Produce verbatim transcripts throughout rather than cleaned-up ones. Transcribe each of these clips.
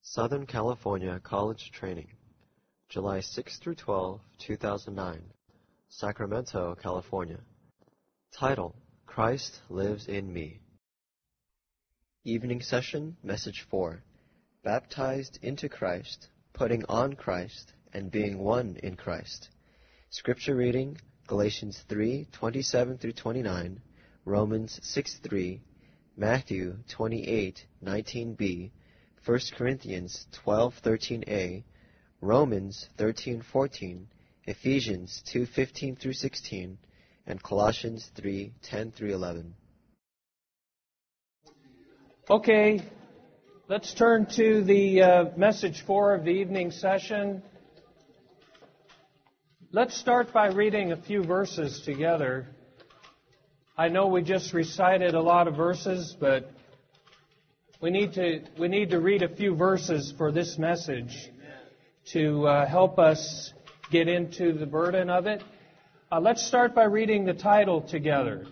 Southern California College Training, July sixth through twelfth, two thousand nine, Sacramento, California. Title, Christ Lives in Me. Evening Session, Message four, Baptized into Christ, Putting on Christ, and Being One in Christ. Scripture reading, Galatians three, twenty-seven through twenty-nine, Romans six three, Matthew twenty-eight, nineteen b, First Corinthians twelve thirteen a, Romans thirteen fourteen, Ephesians two fifteen through sixteen, and Colossians three ten through eleven. Okay, let's turn to the uh, message four of the evening session. Let's start by reading a few verses together. I know we just recited a lot of verses, but we need to we need to read a few verses for this message to uh, help us get into the burden of it. Uh, let's start by reading the title together.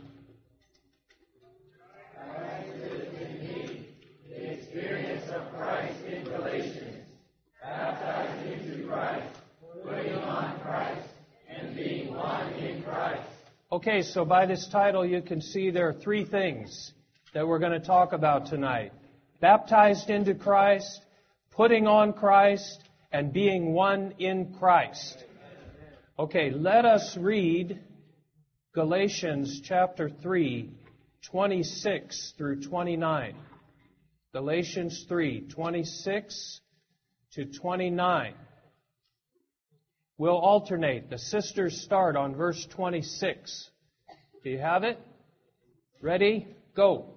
Christ lives in me, the experience of Christ in Galatians, baptized into Christ, putting on Christ, and being one in Christ. Okay, so by this title you can see there are three things that we're going to talk about tonight. Baptized into Christ, putting on Christ, and being one in Christ. Okay, let us read Galatians chapter three, twenty-six through twenty-nine. Galatians three, twenty-six to twenty-nine. We'll alternate. The sisters start on verse twenty-six. Do you have it? Ready? Go.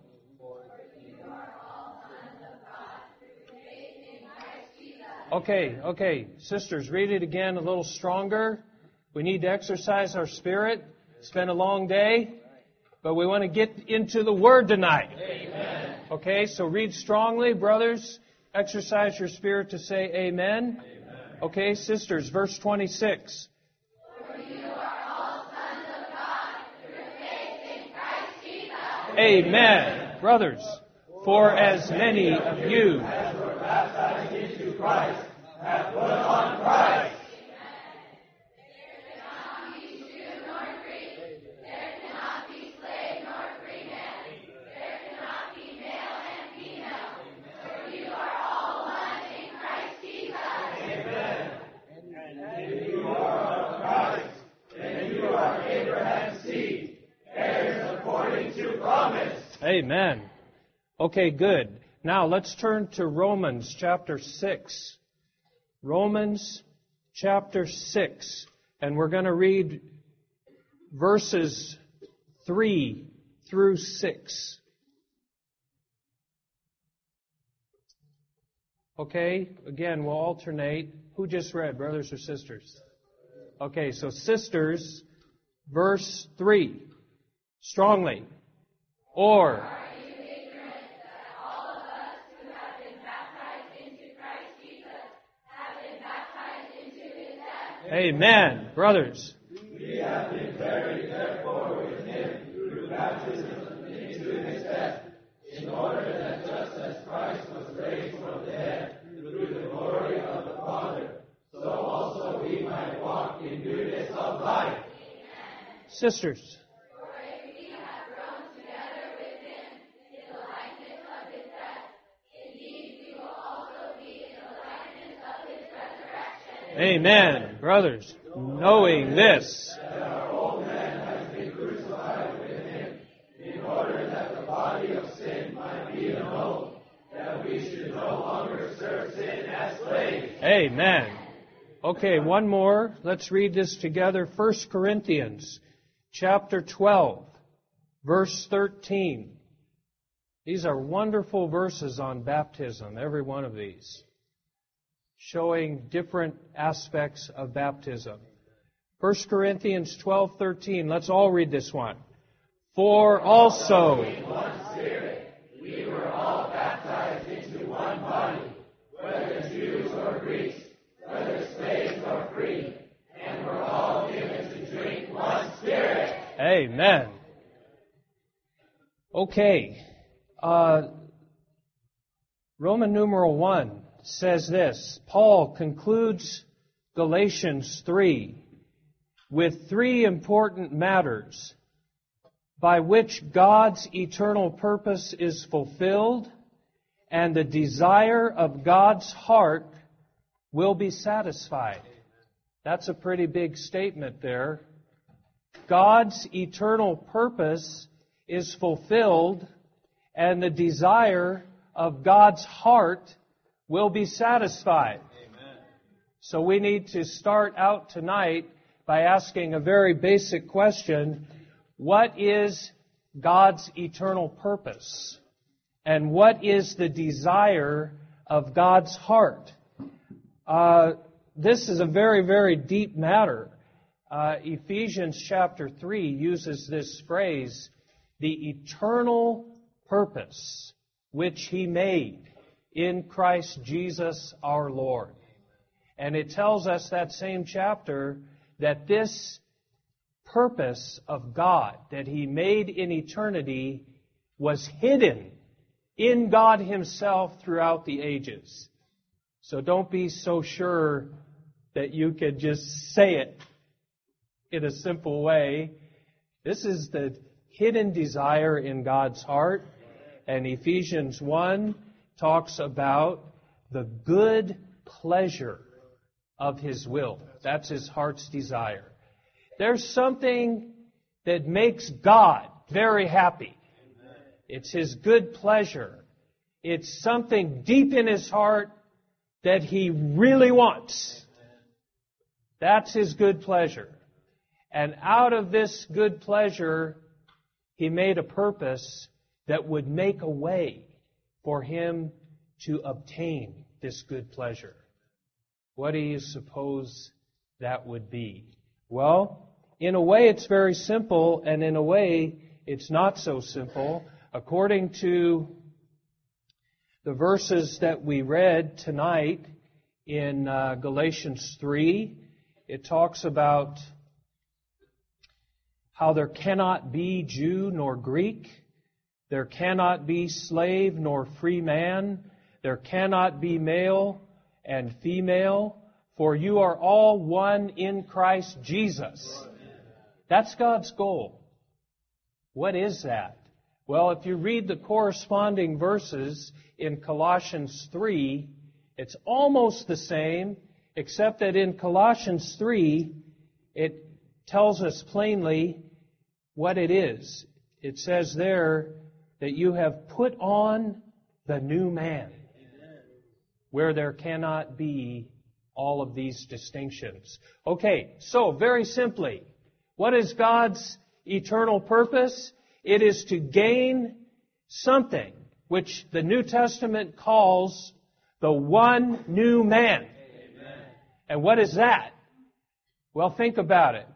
Okay, okay. Sisters, read it again a little stronger. We need to exercise our spirit. It's been a long day, but we want to get into the Word tonight. Amen. Okay, so read strongly, brothers. Exercise your spirit to say amen. Amen. Okay, sisters, verse twenty-six. For you are all sons of God through faith in Christ Jesus. Amen. Brothers, for as many of you as were baptized into Christ have put on Christ. Amen. Okay, good. Now let's turn to Romans chapter six. Romans chapter six. And we're going to read verses three through six. Okay, again, we'll alternate. Who just read, brothers or sisters? Okay, so sisters, verse three. Strongly. Or, Are you ignorant that all of us who have been baptized into Christ Jesus have been baptized into His death? amen. Brothers, We have been buried therefore with Him through baptism into His death, in order that just as Christ was raised from the dead through the glory of the Father, so also we might walk in newness of life. sisters, amen. Brothers, knowing this, That our old man has been crucified with Him, in order that the body of sin might be annulled, that we should no longer serve sin as slaves. amen. Okay, one more. Let's read this together. First Corinthians chapter twelve, verse thirteen. These are wonderful verses on baptism, every one of these, showing different aspects of baptism. First Corinthians twelve thirteen. Let's all read this one. For also In one Spirit, we were all baptized into one body, whether Jews or Greeks, whether slaves or free, and were all given to drink one Spirit. amen. Okay. Uh, Roman numeral one says this. Paul concludes Galatians three with three important matters by which God's eternal purpose is fulfilled and the desire of God's heart will be satisfied. That's a pretty big statement there. God's eternal purpose is fulfilled and the desire of God's heart will be satisfied. Amen. So we need to start out tonight by asking a very basic question. What is God's eternal purpose? And what is the desire of God's heart? Uh, this is a very, very deep matter. Uh, Ephesians chapter three uses this phrase, the eternal purpose which He made in Christ Jesus our Lord. And it tells us that same chapter that this purpose of God that He made in eternity was hidden in God Himself throughout the ages. So don't be so sure that you could just say it in a simple way. This is the hidden desire in God's heart. And Ephesians one talks about the good pleasure of His will. That's His heart's desire. There's something that makes God very happy. It's His good pleasure. It's something deep in His heart that He really wants. That's His good pleasure. And out of this good pleasure, He made a purpose that would make a way for Him to obtain this good pleasure. What do you suppose that would be? Well, in a way it's very simple, and in a way it's not so simple. According to the verses that we read tonight in uh, Galatians three, it talks about how there cannot be Jew nor Greek, there cannot be slave nor free man, there cannot be male and female, for you are all one in Christ Jesus. That's God's goal. What is that? Well, if you read the corresponding verses in Colossians three, it's almost the same, except that in Colossians three, it tells us plainly what it is. It says there that you have put on the new man, where there cannot be all of these distinctions. Okay, so very simply, what is God's eternal purpose? It is to gain something which the New Testament calls the one new man. Amen. And what is that? Well, think about it.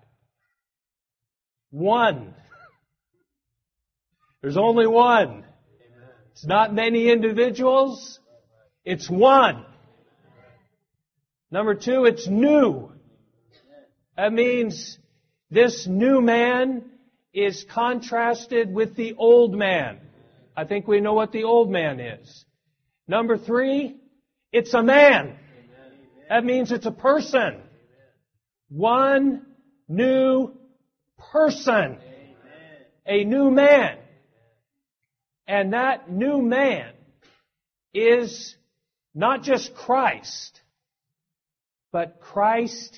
One. There's only one. Amen. It's not many individuals. It's one. Number two, it's new. That means this new man is contrasted with the old man. I think we know what the old man is. Number three, it's a man. That means it's a person. One new person. A new man. And that new man is not just Christ, but Christ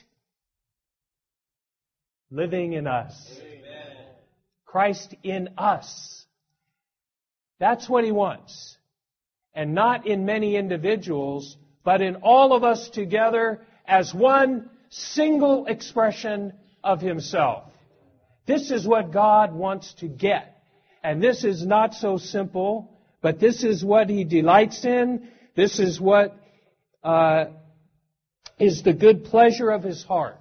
living in us. Amen. Christ in us. That's what He wants. And not in many individuals, but in all of us together as one single expression of Himself. This is what God wants to get. And this is not so simple, but this is what He delights in. This is what uh, is the good pleasure of His heart.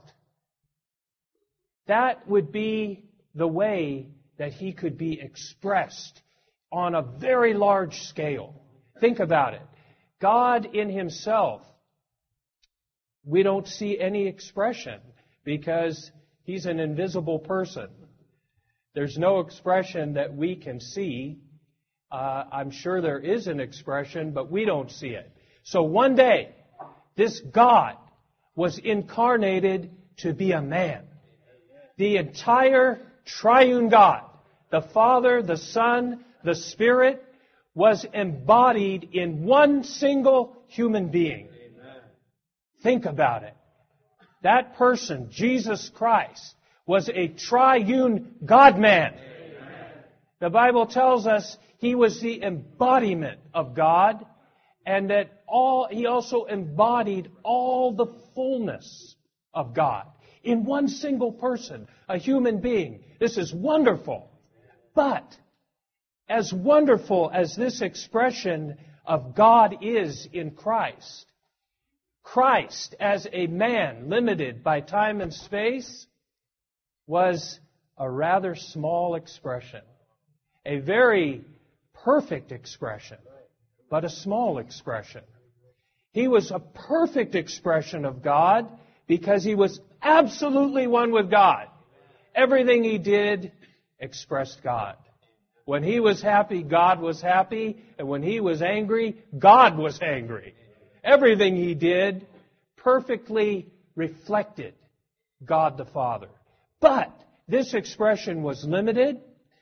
That would be the way that He could be expressed on a very large scale. Think about it. God in Himself, we don't see any expression because He's an invisible person. There's no expression that we can see. Uh, I'm sure there is an expression, but we don't see it. So one day, this God was incarnated to be a man. The entire triune God, the Father, the Son, the Spirit, was embodied in one single human being. Amen. Think about it. That person, Jesus Christ, was a triune God-man. Amen. The Bible tells us He was the embodiment of God, and that all He also embodied all the fullness of God in one single person, a human being. This is wonderful. But as wonderful as this expression of God is in Christ, Christ as a man limited by time and space was a rather small expression. A very perfect expression, but a small expression. He was a perfect expression of God because He was absolutely one with God. Everything He did expressed God. When He was happy, God was happy. And when He was angry, God was angry. Everything He did perfectly reflected God the Father. But this expression was limited.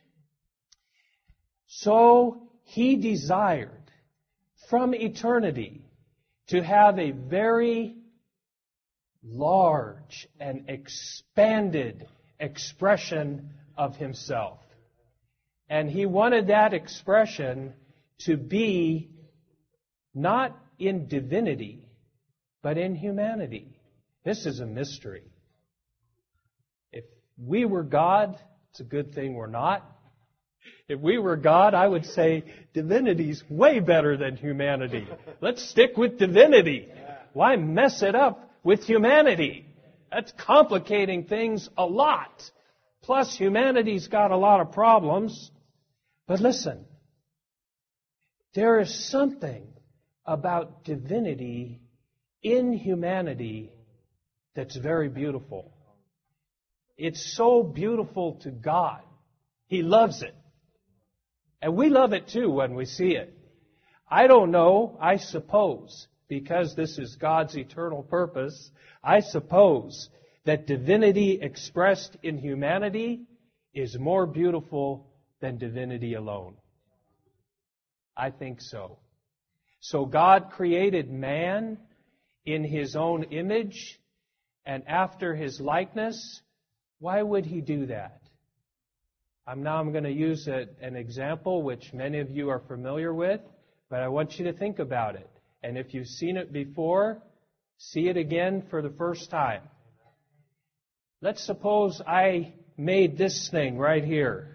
So He desired from eternity to have a very large and expanded expression of Himself. And He wanted that expression to be not in divinity, but in humanity. This is a mystery. If we were God, it's a good thing we're not. If we were God, I would say divinity's way better than humanity. Let's stick with divinity. Why mess it up with humanity? That's complicating things a lot. Plus, humanity's got a lot of problems. But listen, there is something about divinity in humanity that's very beautiful. It's so beautiful to God. He loves it. And we love it too when we see it. I don't know, I suppose, because this is God's eternal purpose, I suppose that divinity expressed in humanity is more beautiful than divinity alone. I think so. So God created man in His own image and after His likeness. Why would He do that? I'm now I'm going to use a, an example which many of you are familiar with, but I want you to think about it. And if you've seen it before, see it again for the first time. Let's suppose I made this thing right here.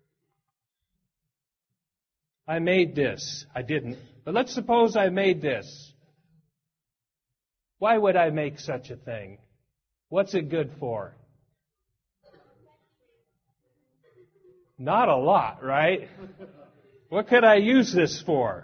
I made this. I didn't. But let's suppose I made this. Why would I make such a thing? What's it good for? Not a lot, right? What could I use this for?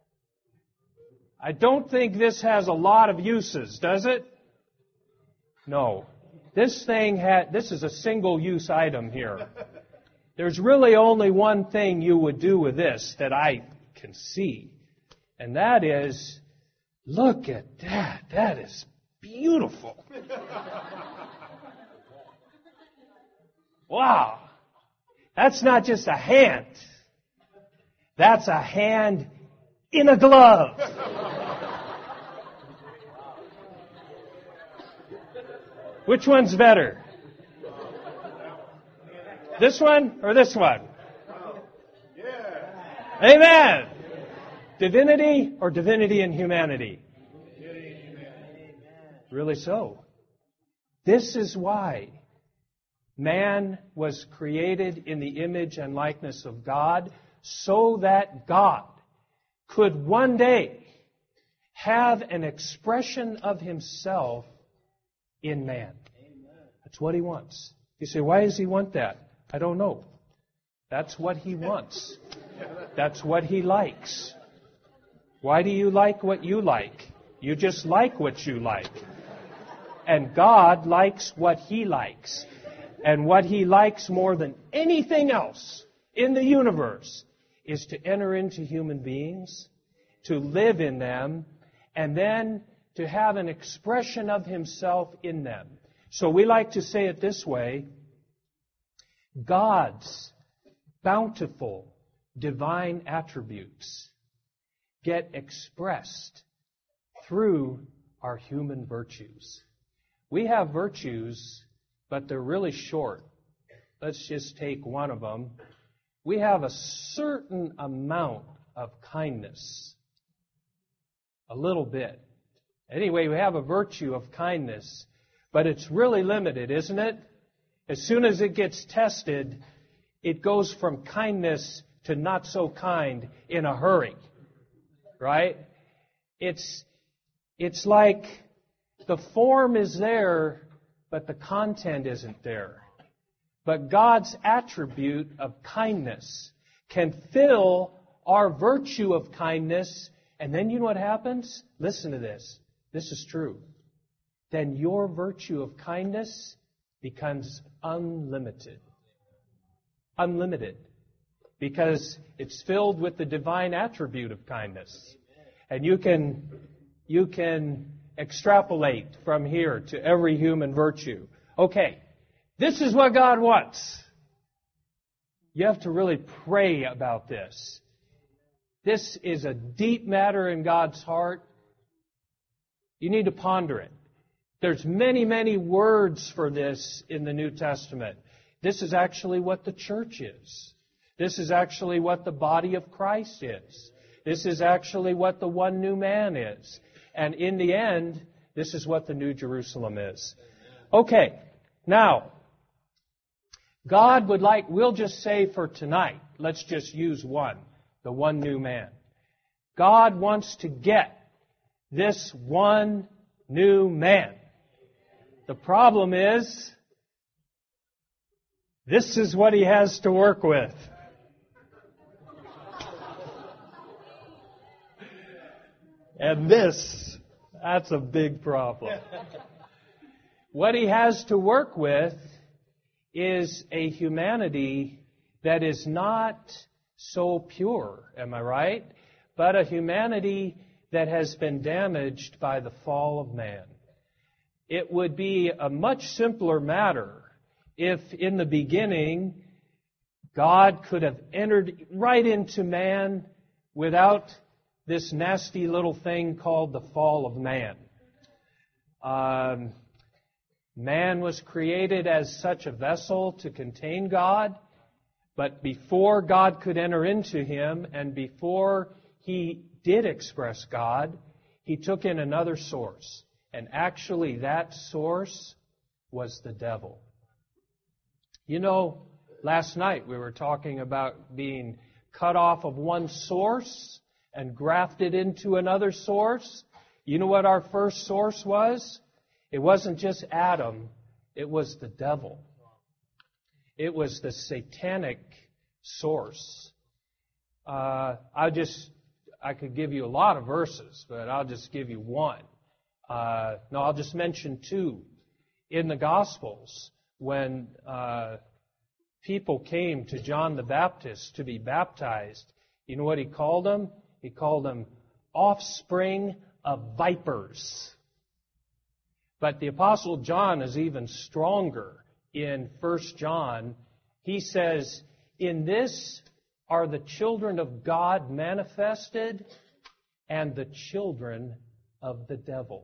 I don't think this has a lot of uses, does it? No. This thing had, this is a single-use item here. There's really only one thing you would do with this that I can see. And that is, look at that. That is beautiful. Wow. That's not just a hand. That's a hand in a glove. Which one's better? This one or this one? Amen. Divinity or divinity in humanity? Really so. This is why man was created in the image and likeness of God, so that God could one day have an expression of Himself in man. That's what He wants. You say, why does He want that? I don't know. That's what He wants. That's what He likes. Why do you like what you like? You just like what you like. And God likes what He likes. And what He likes more than anything else in the universe is to enter into human beings, to live in them, and then to have an expression of Himself in them. So we like to say it this way: God's bountiful divine attributes get expressed through our human virtues. We have virtues, but they're really short. Let's just take one of them. We have a certain amount of kindness. A little bit. Anyway, we have a virtue of kindness, but it's really limited, isn't it? As soon as it gets tested, it goes from kindness to not so kind in a hurry. Right? It's, it's like the form is there, but the content isn't there. But God's attribute of kindness can fill our virtue of kindness, and then you know what happens? Listen to this. This is true. Then your virtue of kindness becomes unlimited. Unlimited. Because it's filled with the divine attribute of kindness. And you can, you can extrapolate from here to every human virtue. Okay, this is what God wants. You have to really pray about this. This is a deep matter in God's heart. You need to ponder it. There's many, many words for this in the New Testament. This is actually what the church is. This is actually what the body of Christ is. This is actually what the one new man is. And in the end, this is what the New Jerusalem is. Okay, now, God would like, we'll just say for tonight, let's just use one, the one new man. God wants to get this one new man. The problem is, this is what He has to work with. And this, that's a big problem. What He has to work with is a humanity that is not so pure, am I right? But a humanity that has been damaged by the fall of man. It would be a much simpler matter if in the beginning God could have entered right into man without this nasty little thing called the fall of man. Um, man was created as such a vessel to contain God, but before God could enter into him and before he did express God, he took in another source. And actually that source was the devil. You know, last night we were talking about being cut off of one source and grafted into another source. You know what our first source was? It wasn't just Adam. It was the devil. It was the satanic source. Uh, I just, I could give you a lot of verses, but I'll just give you one. Uh, no, I'll just mention two. In the Gospels, when uh, people came to John the Baptist to be baptized, you know what he called them? He called them offspring of vipers. But the Apostle John is even stronger. In First John, he says, "In this are the children of God manifested, and the children of the devil."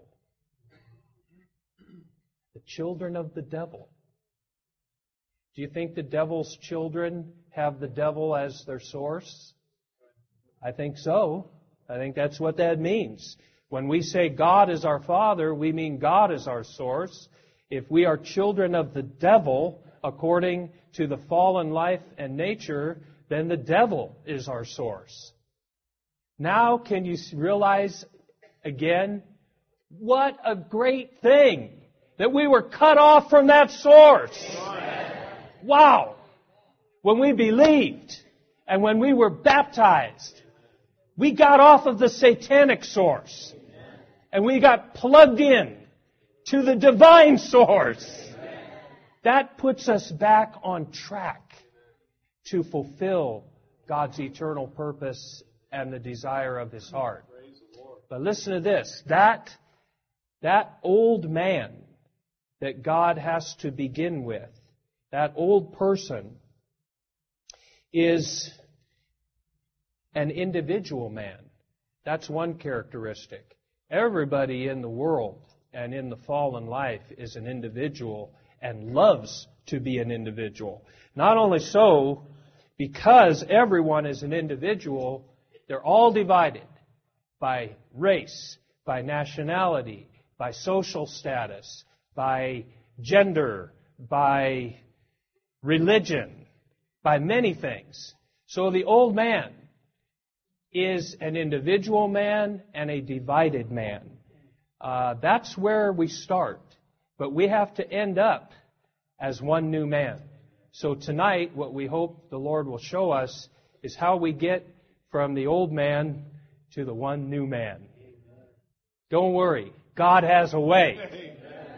The children of the devil. Do you think the devil's children have the devil as their source? I think so. I think that's what that means. When we say God is our Father, we mean God is our source. If we are children of the devil, according to the fallen life and nature, then the devil is our source. Now, can you realize again, what a great thing that we were cut off from that source. Wow! When we believed and when we were baptized, we got off of the satanic source and we got plugged in to the divine source. That puts us back on track to fulfill God's eternal purpose and the desire of His heart. But listen to this. That, that old man that God has to begin with, that old person, is an individual man. That's one characteristic. Everybody in the world and in the fallen life is an individual and loves to be an individual. Not only so, because everyone is an individual, they're all divided by race, by nationality, by social status, by gender, by religion, by many things. So the old man is an individual man and a divided man. Uh, that's where we start. But we have to end up as one new man. So tonight, what we hope the Lord will show us is how we get from the old man to the one new man. Don't worry. God has a way.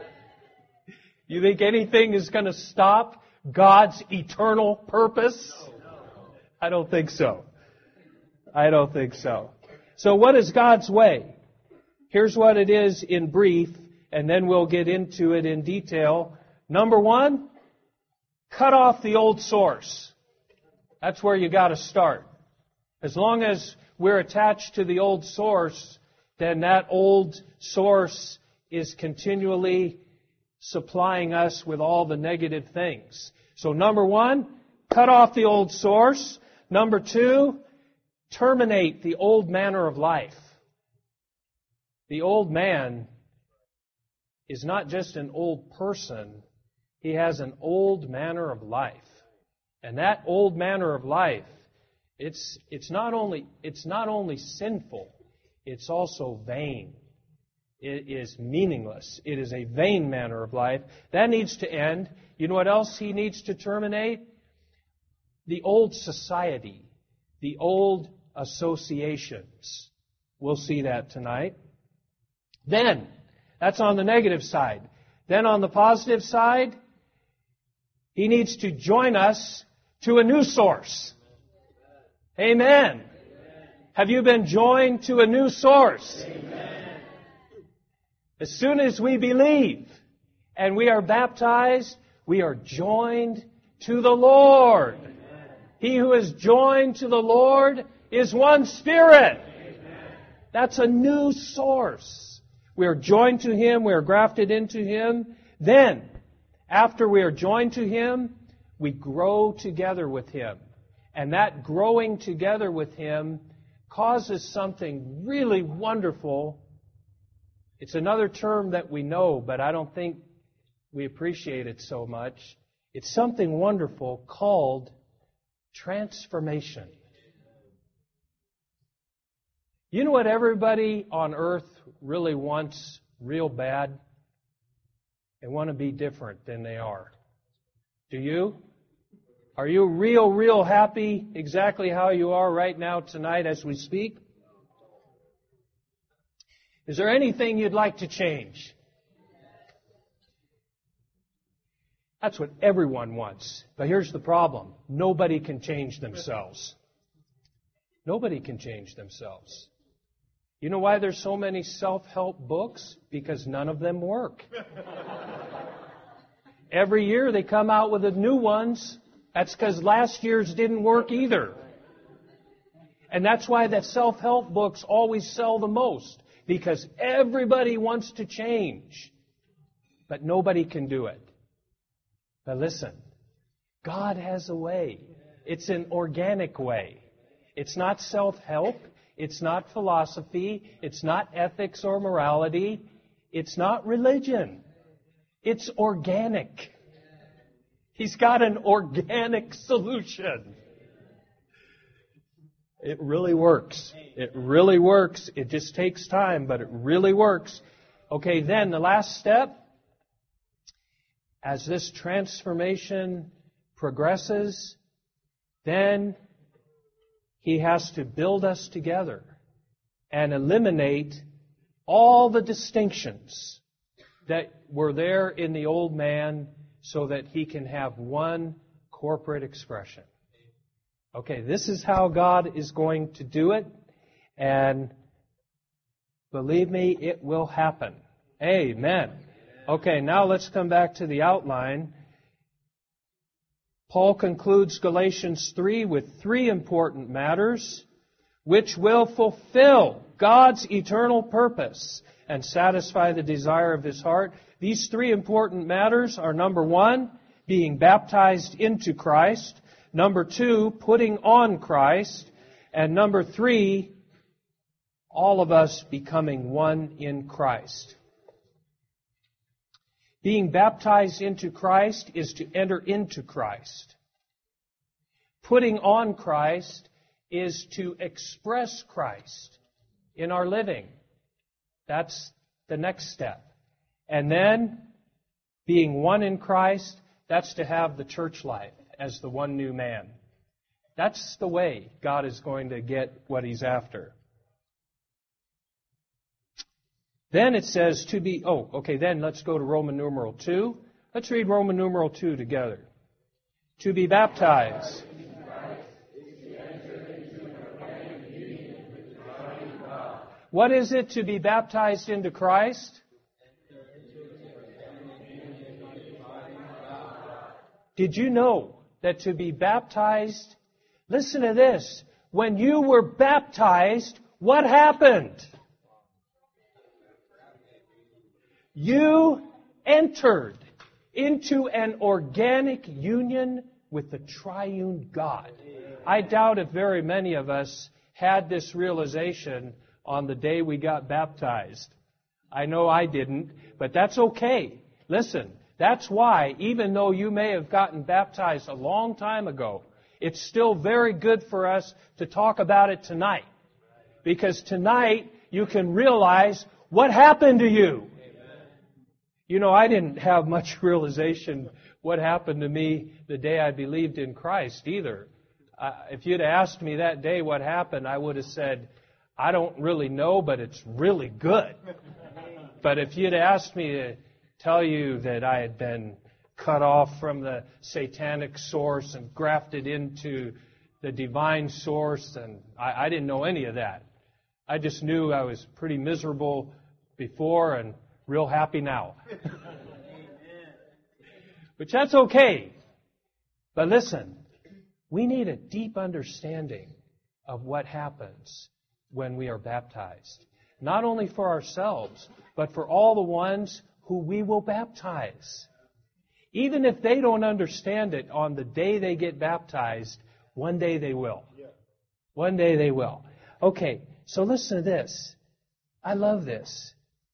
You think anything is going to stop God's eternal purpose? I don't think so. I don't think so. So what is God's way? Here's what it is in brief, and then we'll get into it in detail. Number one, cut off the old source. That's where you got to start. As long as we're attached to the old source, then that old source is continually supplying us with all the negative things. So number one, cut off the old source. Number two, terminate the old manner of life. The old man is not just an old person. He has an old manner of life. And that old manner of life, it's, it's, not only, it's not only sinful, it's also vain. It is meaningless. It is a vain manner of life. That needs to end. You know what else he needs to terminate? The old society, the old associations. We'll see that tonight. Then, that's on the negative side. Then on the positive side, he needs to join us to a new source. Amen. Amen. Have you been joined to a new source? Amen. As soon as we believe and we are baptized, we are joined to the Lord. Amen. He who is joined to the Lord is one spirit. Amen. That's a new source. We are joined to Him. We are grafted into Him. Then, after we are joined to Him, we grow together with Him. And that growing together with Him causes something really wonderful. It's another term that we know, but I don't think we appreciate it so much. It's something wonderful called transformation. You know what everybody on earth really wants real bad? They want to be different than they are. Do you? Are you real, real happy exactly how you are right now tonight as we speak? Is there anything you'd like to change? That's what everyone wants. But here's the problem. Nobody can change themselves. Nobody can change themselves. You know why there's so many self-help books? Because none of them work. Every year they come out with the new ones. That's because last year's didn't work either. And that's why the self-help books always sell the most. Because everybody wants to change. But nobody can do it. But listen, God has a way. It's an organic way. It's not self-help. It's not philosophy. It's not ethics or morality. It's not religion. It's organic. He's got an organic solution. It really works. It really works. It just takes time, but it really works. Okay, then the last step, as this transformation progresses, then He has to build us together and eliminate all the distinctions that were there in the old man so that he can have one corporate expression. Okay, this is how God is going to do it. And Believe me, it will happen. Amen. Okay, now let's come back to the outline. Paul concludes Galatians three with three important matters which will fulfill God's eternal purpose and satisfy the desire of His heart. These three important matters are, number one, being baptized into Christ. Number two, putting on Christ. And number three, all of us becoming one in Christ. Being baptized into Christ is to enter into Christ. Putting on Christ is to express Christ in our living. That's the next step. And then, being one in Christ, that's to have the church life as the one new man. That's the way God is going to get what He's after. Then it says to be, oh, okay, then let's go to Roman numeral two. Let's read Roman numeral two together. To be baptized. What is it to be baptized into Christ? Did you know that to be baptized, listen to this, when you were baptized, what happened? You entered into an organic union with the triune God. I doubt if very many of us had this realization on the day we got baptized. I know I didn't, but that's okay. Listen, that's why, even though you may have gotten baptized a long time ago, it's still very good for us to talk about it tonight. Because tonight you can realize what happened to you. You know, I didn't have much realization what happened to me the day I believed in Christ either. Uh, if you'd asked me that day what happened, I would have said, I don't really know, but it's really good. But if you'd asked me to tell you that I had been cut off from the satanic source and grafted into the divine source, and I, I didn't know any of that. I just knew I was pretty miserable before and real happy now. Which that's okay. But listen, we need a deep understanding of what happens when we are baptized. Not only for ourselves, but for all the ones who we will baptize. Even if they don't understand it on the day they get baptized, one day they will. One day they will. Okay, so listen to this. I love this.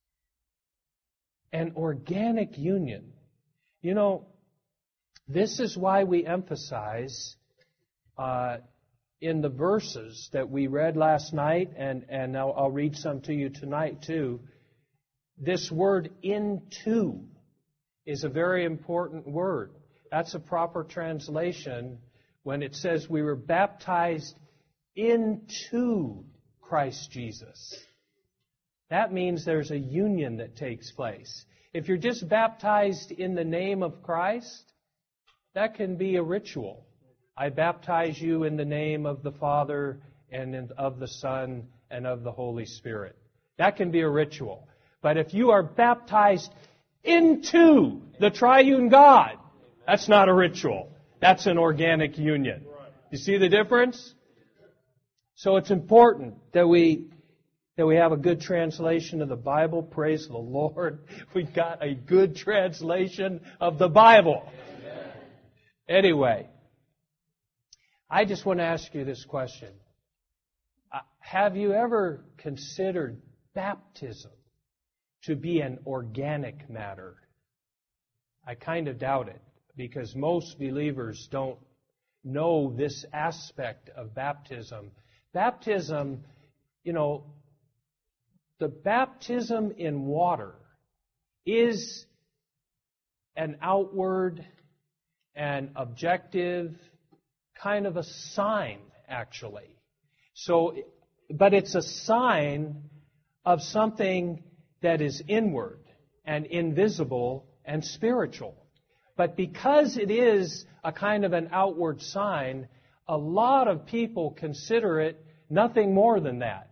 An organic union. You know, this is why we emphasize uh, in the verses that we read last night, and, and I'll, I'll read some to you tonight too, this word into is a very important word. That's a proper translation when it says we were baptized into Christ Jesus. That means there's a union that takes place. If you're just baptized in the name of Christ, that can be a ritual. I baptize you in the name of the Father and of the Son and of the Holy Spirit. That can be a ritual. But if you are baptized into the triune God, that's not a ritual. That's an organic union. You see the difference? So it's important that we that we have a good translation of the Bible. Praise the Lord. We've got a good translation of the Bible. Anyway, I just want to ask you this question. Uh, have you ever considered baptism to be an organic matter? I kind of doubt it, because most believers don't know this aspect of baptism. Baptism, you know, the baptism in water is an outward and objective kind of a sign, actually. So, but it's a sign of something that is inward and invisible and spiritual. But because it is a kind of an outward sign, a lot of people consider it nothing more than that.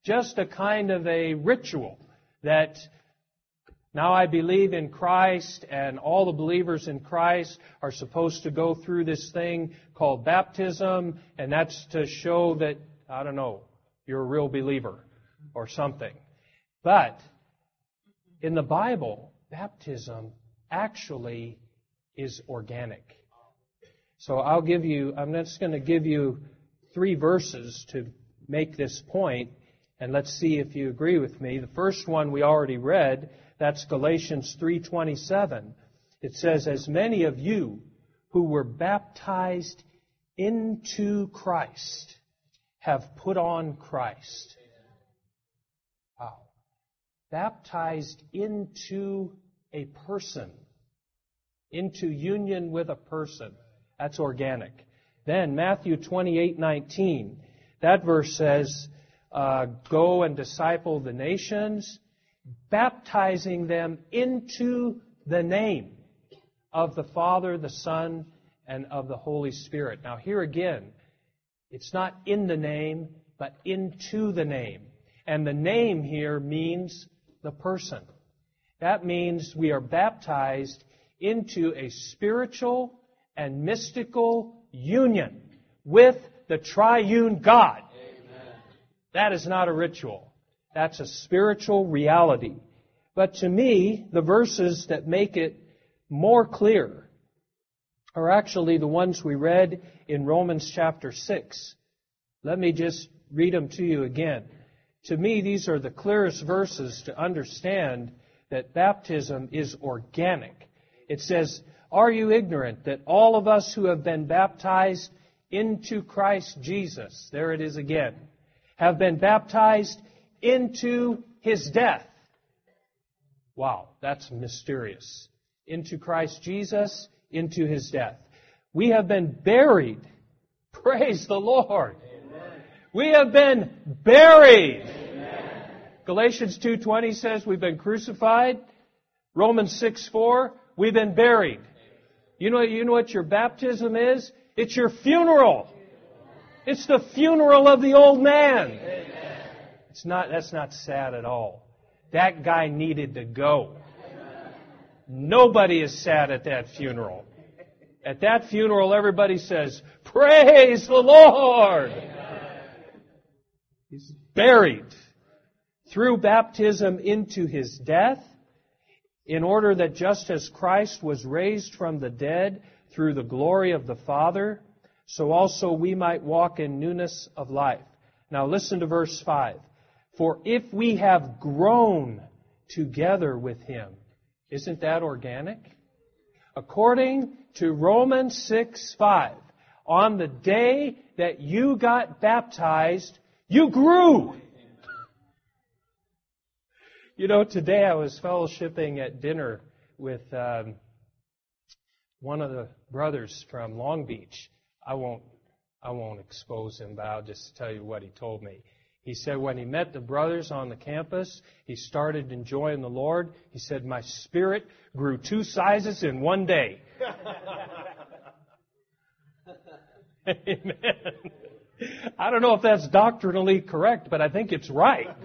just a kind of a ritual that now I believe in Christ, and all the believers in Christ are supposed to go through this thing called baptism, and that's to show that, I don't know, you're a real believer or something. But in the Bible, baptism actually is organic. So I'll give you, I'm just going to give you three verses to make this point, and let's see if you agree with me. The first one we already read, that's Galatians three twenty-seven. It says, as many of you who were baptized into Christ have put on Christ. Wow. Baptized into a person. Into union with a person. That's organic. Then Matthew twenty-eight nineteen. That verse says, uh, go and disciple the nations, baptizing them into the name of the Father, the Son, and of the Holy Spirit. Now here again, it's not in the name, but into the name. And the name here means the person. That means we are baptized into a spiritual and mystical union with the triune God. Amen. That is not a ritual. That's a spiritual reality. But to me, the verses that make it more clear are actually the ones we read in Romans chapter six. Let me just read them to you again. To me, these are the clearest verses to understand that baptism is organic. It says, are you ignorant that all of us who have been baptized into Christ Jesus, there it is again, have been baptized into His death? Wow, that's mysterious. Into Christ Jesus, into His death. We have been buried. Praise the Lord. Amen. We have been buried. Amen. Galatians two twenty says we've been crucified. Romans six four, we've been buried. You know, you know what your baptism is? It's your funeral. It's the funeral of the old man. Amen. It's not, that's not sad at all. That guy needed to go. Nobody is sad at that funeral. At that funeral, everybody says, praise the Lord. He's buried through baptism into His death, in order that just as Christ was raised from the dead through the glory of the Father, so also we might walk in newness of life. Now listen to verse five. For if we have grown together with Him, isn't that organic? According to Romans six five, on the day that you got baptized, you grew. You know, today I was fellowshipping at dinner with um, one of the brothers from Long Beach. I won't, I won't expose him, but I'll just tell you what he told me. He said when he met the brothers on the campus, he started enjoying the Lord. He said, my spirit grew two sizes in one day. Amen. I don't know if that's doctrinally correct, but I think it's right.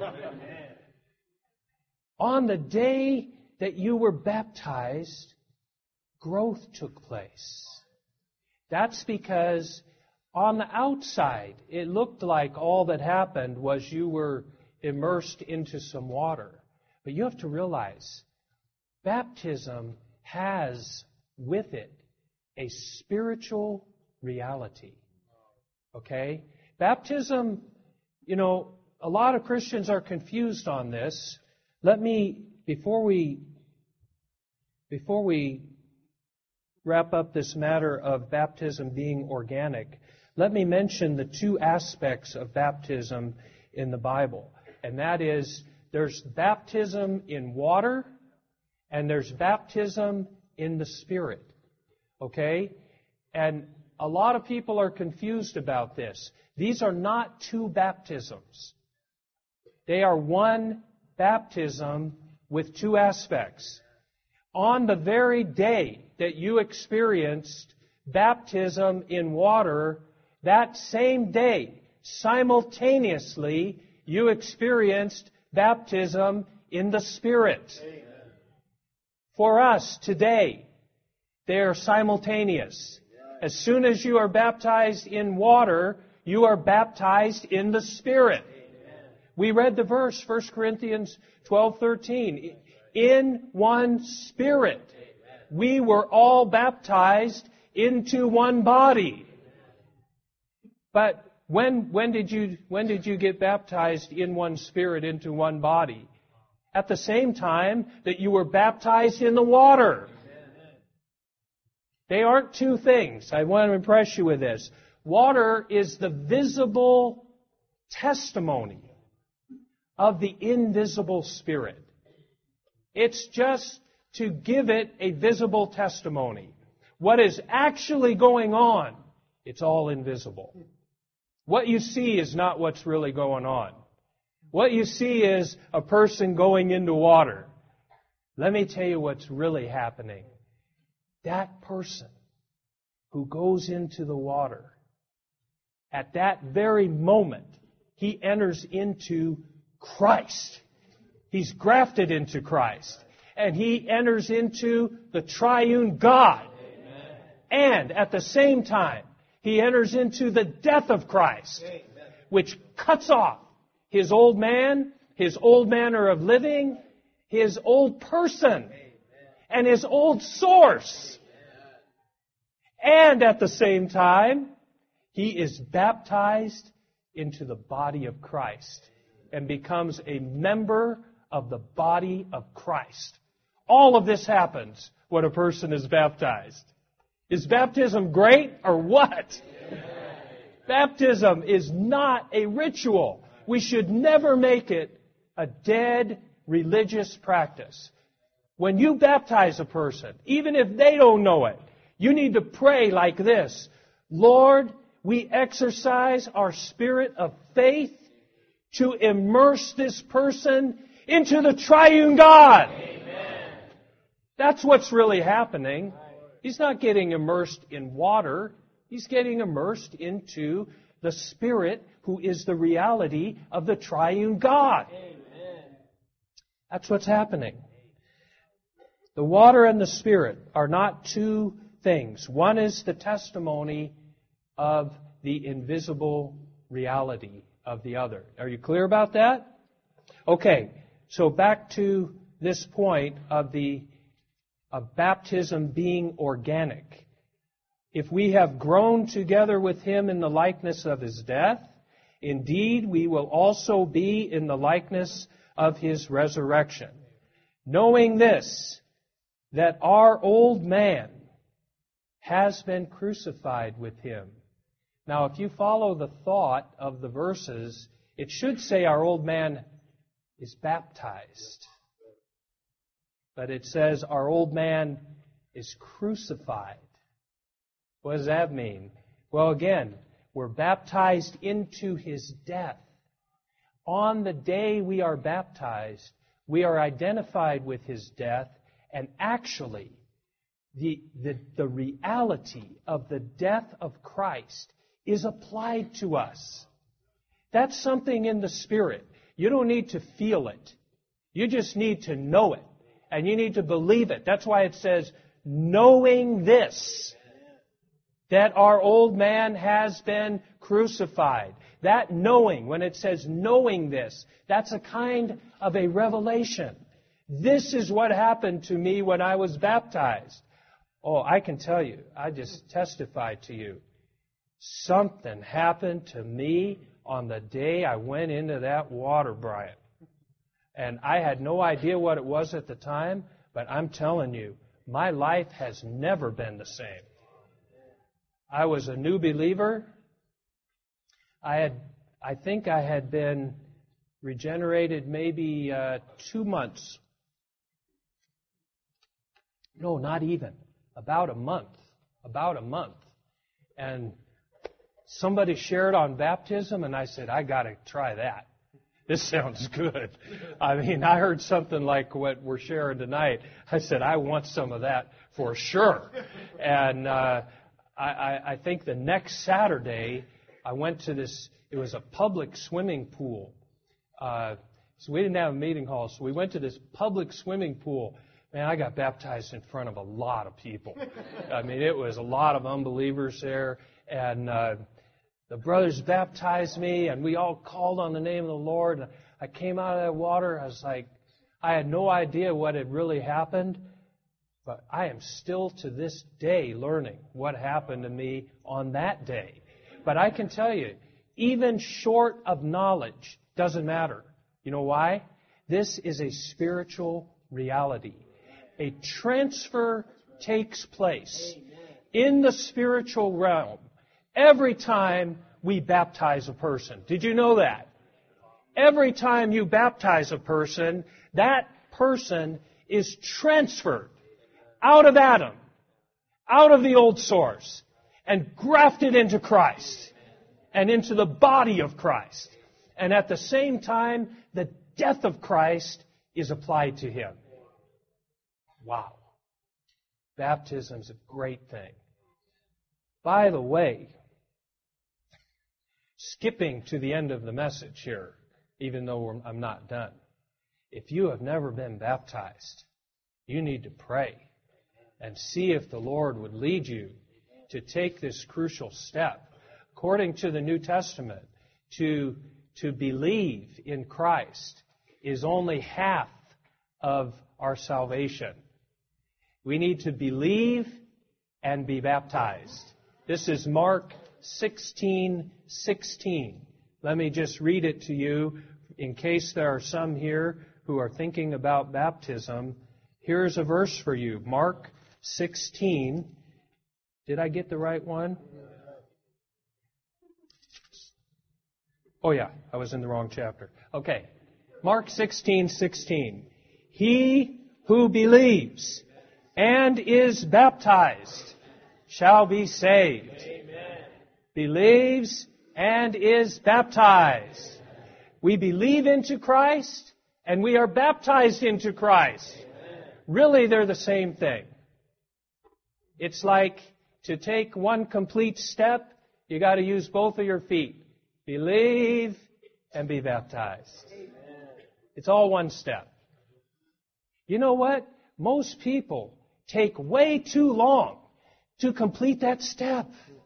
On the day that you were baptized, growth took place. That's because on the outside, it looked like all that happened was you were immersed into some water. But you have to realize, baptism has with it a spiritual reality. Okay? Baptism, you know, a lot of Christians are confused on this. Let me, before we, before we wrap up this matter of baptism being organic, let me mention the two aspects of baptism in the Bible. And that is, there's baptism in water, and there's baptism in the Spirit. Okay? And a lot of people are confused about this. These are not two baptisms. They are one baptism with two aspects. On the very day that you experienced baptism in water, that same day, simultaneously, you experienced baptism in the Spirit. Amen. For us today, they are simultaneous. As soon as you are baptized in water, you are baptized in the Spirit. Amen. We read the verse, First Corinthians twelve thirteen. In one Spirit, we were all baptized into one body. But when when did you when did you get baptized in one Spirit into one body? At the same time that you were baptized in the water. They aren't two things. I want to impress you with this. Water is the visible testimony of the invisible Spirit. It's just to give it a visible testimony. What is actually going on, it's all invisible. What you see is not what's really going on. What you see is a person going into water. Let me tell you what's really happening. That person who goes into the water, at that very moment, he enters into Christ. He's grafted into Christ. And he enters into the triune God. Amen. And at the same time, he enters into the death of Christ, Amen. Which cuts off his old man, his old manner of living, his old person, Amen. And his old source. Amen. And at the same time, he is baptized into the body of Christ and becomes a member of the body of Christ. All of this happens when a person is baptized. Is baptism great or what? Yeah. Baptism is not a ritual. We should never make it a dead religious practice. When you baptize a person, even if they don't know it, you need to pray like this. Lord, we exercise our spirit of faith to immerse this person into the triune God. Amen. That's what's really happening. He's not getting immersed in water. He's getting immersed into the Spirit who is the reality of the triune God. Amen. That's what's happening. The water and the Spirit are not two things. One is the testimony of the invisible reality of the other. Are you clear about that? Okay, so back to this point of the of baptism being organic. If we have grown together with Him in the likeness of His death, indeed we will also be in the likeness of His resurrection. Knowing this, that our old man has been crucified with Him. Now, if you follow the thought of the verses, it should say our old man is baptized. But it says our old man is crucified. What does that mean? Well, again, we're baptized into His death. On the day we are baptized, we are identified with His death, and actually, the, the, the reality of the death of Christ is applied to us. That's something in the Spirit. You don't need to feel it. You just need to know it. And you need to believe it. That's why it says, knowing this, that our old man has been crucified. That knowing, when it says knowing this, that's a kind of a revelation. This is what happened to me when I was baptized. Oh, I can tell you, I just testified to you. Something happened to me on the day I went into that water, Brian. And I had no idea what it was at the time, but I'm telling you, my life has never been the same. I was a new believer. I had, I think I had been regenerated maybe uh, two months. No, not even. About a month. About a month. And somebody shared on baptism, and I said, I got to try that. This sounds good. I mean, I heard something like what we're sharing tonight. I said, I want some of that for sure. And uh, I, I think the next Saturday, I went to this, it was a public swimming pool Uh, so we didn't have a meeting hall, so we went to this public swimming pool. Man, I got baptized in front of a lot of people. I mean, it was a lot of unbelievers there. And uh, the brothers baptized me, and we all called on the name of the Lord. And I came out of that water. I was like, I had no idea what had really happened. But I am still to this day learning what happened to me on that day. But I can tell you, even short of knowledge doesn't matter. You know why? This is a spiritual reality. A transfer takes place in the spiritual realm every time we baptize a person. Did you know that? Every time you baptize a person, that person is transferred out of Adam, out of the old source, and grafted into Christ and into the body of Christ. And at the same time, the death of Christ is applied to him. Wow. Baptism's a great thing. By the way, skipping to the end of the message here, even though I'm not done, if you have never been baptized, you need to pray and see if the Lord would lead you to take this crucial step. According to the New Testament, to, to believe in Christ is only half of our salvation. We need to believe and be baptized. This is Mark sixteen sixteen. Let me just read it to you in case there are some here who are thinking about baptism. Here's a verse for you. Mark sixteen. Did I get the right one? Oh yeah, I was in the wrong chapter. Okay. Mark sixteen sixteen. He who believes and is baptized shall be saved. Amen. Believes and is baptized. We believe into Christ and we are baptized into Christ. Amen. Really, they're the same thing. It's like to take one complete step, you got to use both of your feet. Believe and be baptized. Amen. It's all one step. You know what? Most people take way too long to complete that step.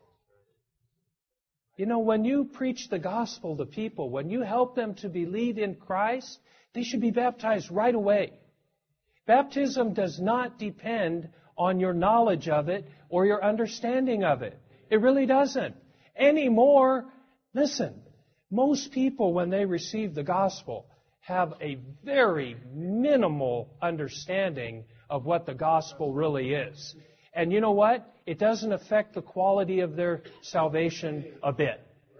You know, when you preach the gospel to people, when you help them to believe in Christ, they should be baptized right away. Baptism does not depend on your knowledge of it or your understanding of it. It really doesn't. Anymore, listen, most people, when they receive the gospel, have a very minimal understanding of what the gospel really is. And you know what? It doesn't affect the quality of their salvation a bit.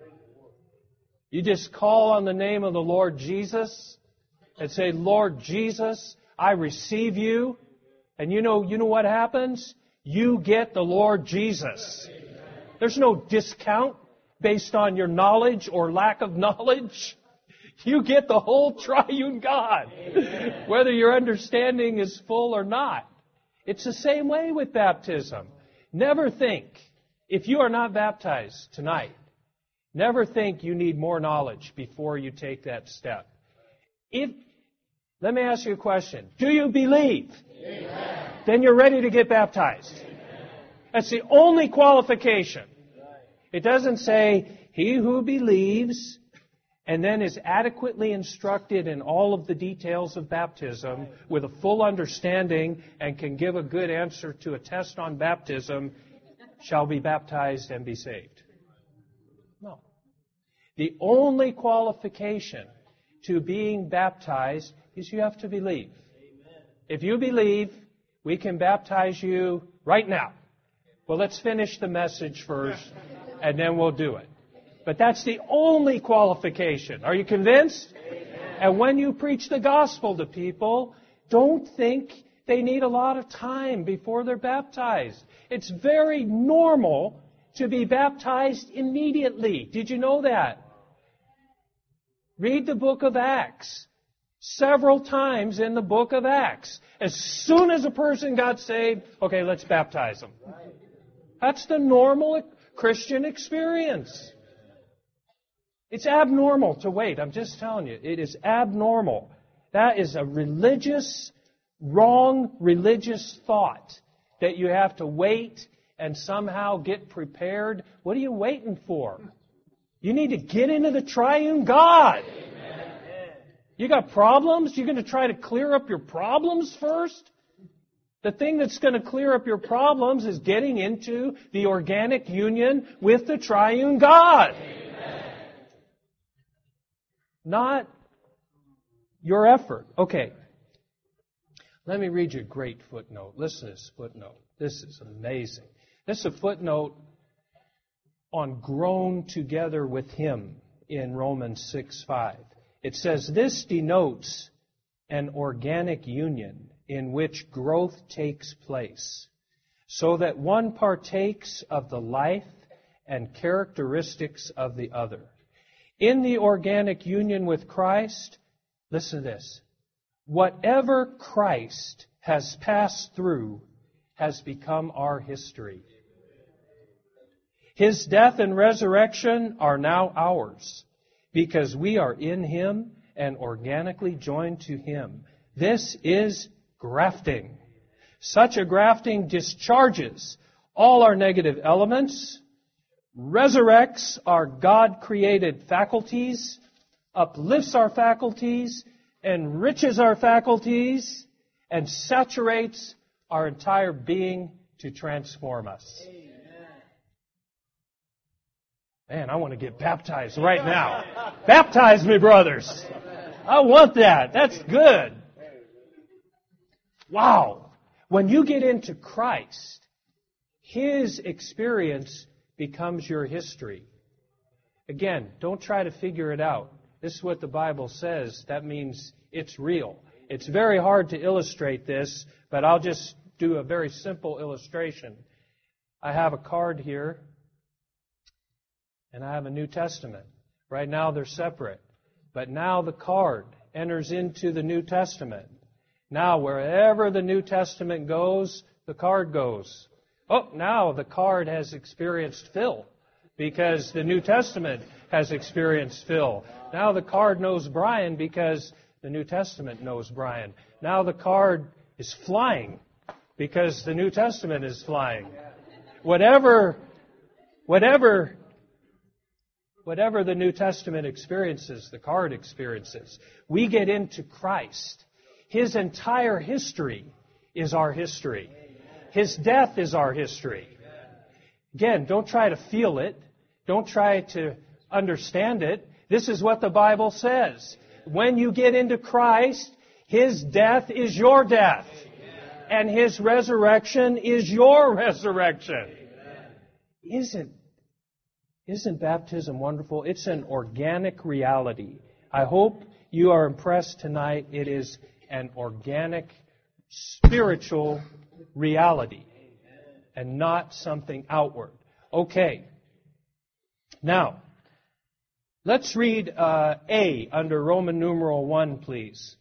You just call on the name of the Lord Jesus and say, Lord Jesus, I receive you. And you know, you know what happens? You get the Lord Jesus. There's no discount based on your knowledge or lack of knowledge. You get the whole triune God, Amen. Whether your understanding is full or not. It's the same way with baptism. Never think, if you are not baptized tonight, never think you need more knowledge before you take that step. If, let me ask you a question. Do you believe? Amen. Then you're ready to get baptized. Amen. That's the only qualification. It doesn't say, he who believes and then is adequately instructed in all of the details of baptism with a full understanding and can give a good answer to a test on baptism shall be baptized and be saved. No. The only qualification to being baptized is you have to believe. If you believe, we can baptize you right now. Well, let's finish the message first, and then we'll do it. But that's the only qualification. Are you convinced? Amen. And when you preach the gospel to people, don't think they need a lot of time before they're baptized. It's very normal to be baptized immediately. Did you know that? Read the book of Acts. Several times in the book of Acts. As soon as a person got saved, okay, let's baptize them. That's the normal Christian experience. It's abnormal to wait. I'm just telling you, it is abnormal. That is a religious, wrong religious thought that you have to wait and somehow get prepared. What are you waiting for? You need to get into the triune God. Amen. You got problems? You're going to try to clear up your problems first? The thing that's going to clear up your problems is getting into the organic union with the triune God. Amen. Not your effort. Okay. Let me read you a great footnote. Listen to this footnote. This is amazing. This is a footnote on grown together with Him in Romans six five. It says, this denotes an organic union in which growth takes place, so that one partakes of the life and characteristics of the other. In the organic union with Christ, listen to this, whatever Christ has passed through has become our history. His death and resurrection are now ours, because we are in Him and organically joined to Him. This is grafting. Such a grafting discharges all our negative elements, resurrects our God-created faculties, uplifts our faculties, enriches our faculties, and saturates our entire being to transform us. Man, I want to get baptized right now. Baptize me, brothers. I want that. That's good. Wow. When you get into Christ, His experience becomes your history. Again, don't try to figure it out. This is what the Bible says. That means it's real. It's very hard to illustrate this, but I'll just do a very simple illustration. I have a card here, and I have a New Testament. Right now they're separate. But now the card enters into the New Testament. Now wherever the New Testament goes, the card goes. Oh, now the card has experienced Phil, because the New Testament has experienced Phil. Now the card knows Brian, because the New Testament knows Brian. Now the card is flying, because the New Testament is flying. Whatever, whatever, whatever the New Testament experiences, the card experiences. We get into Christ. His entire history is our history. His death is our history. Again, don't try to feel it. Don't try to understand it. This is what the Bible says. When you get into Christ, His death is your death. And His resurrection is your resurrection. Isn't, isn't baptism wonderful? It's an organic reality. I hope you are impressed tonight. It is an organic, spiritual reality and not something outward. Okay. Now, let's read uh, A under Roman numeral one, please.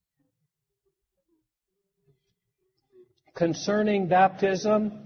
Concerning baptism,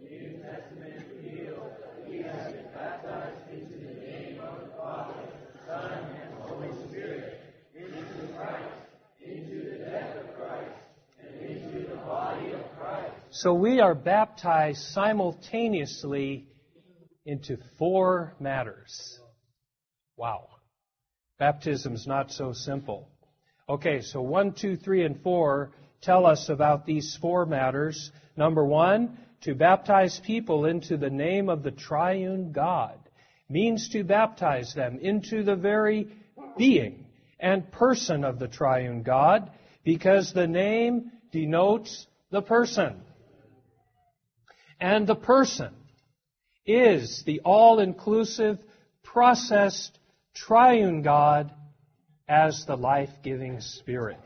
so we are baptized simultaneously into four matters. Wow. Baptism's not so simple. Okay, so one, two, three, and four tell us about these four matters. Number one, to baptize people into the name of the triune God means to baptize them into the very being and person of the triune God, because the name denotes the person. And the person is the all-inclusive, processed, triune God as the life-giving Spirit.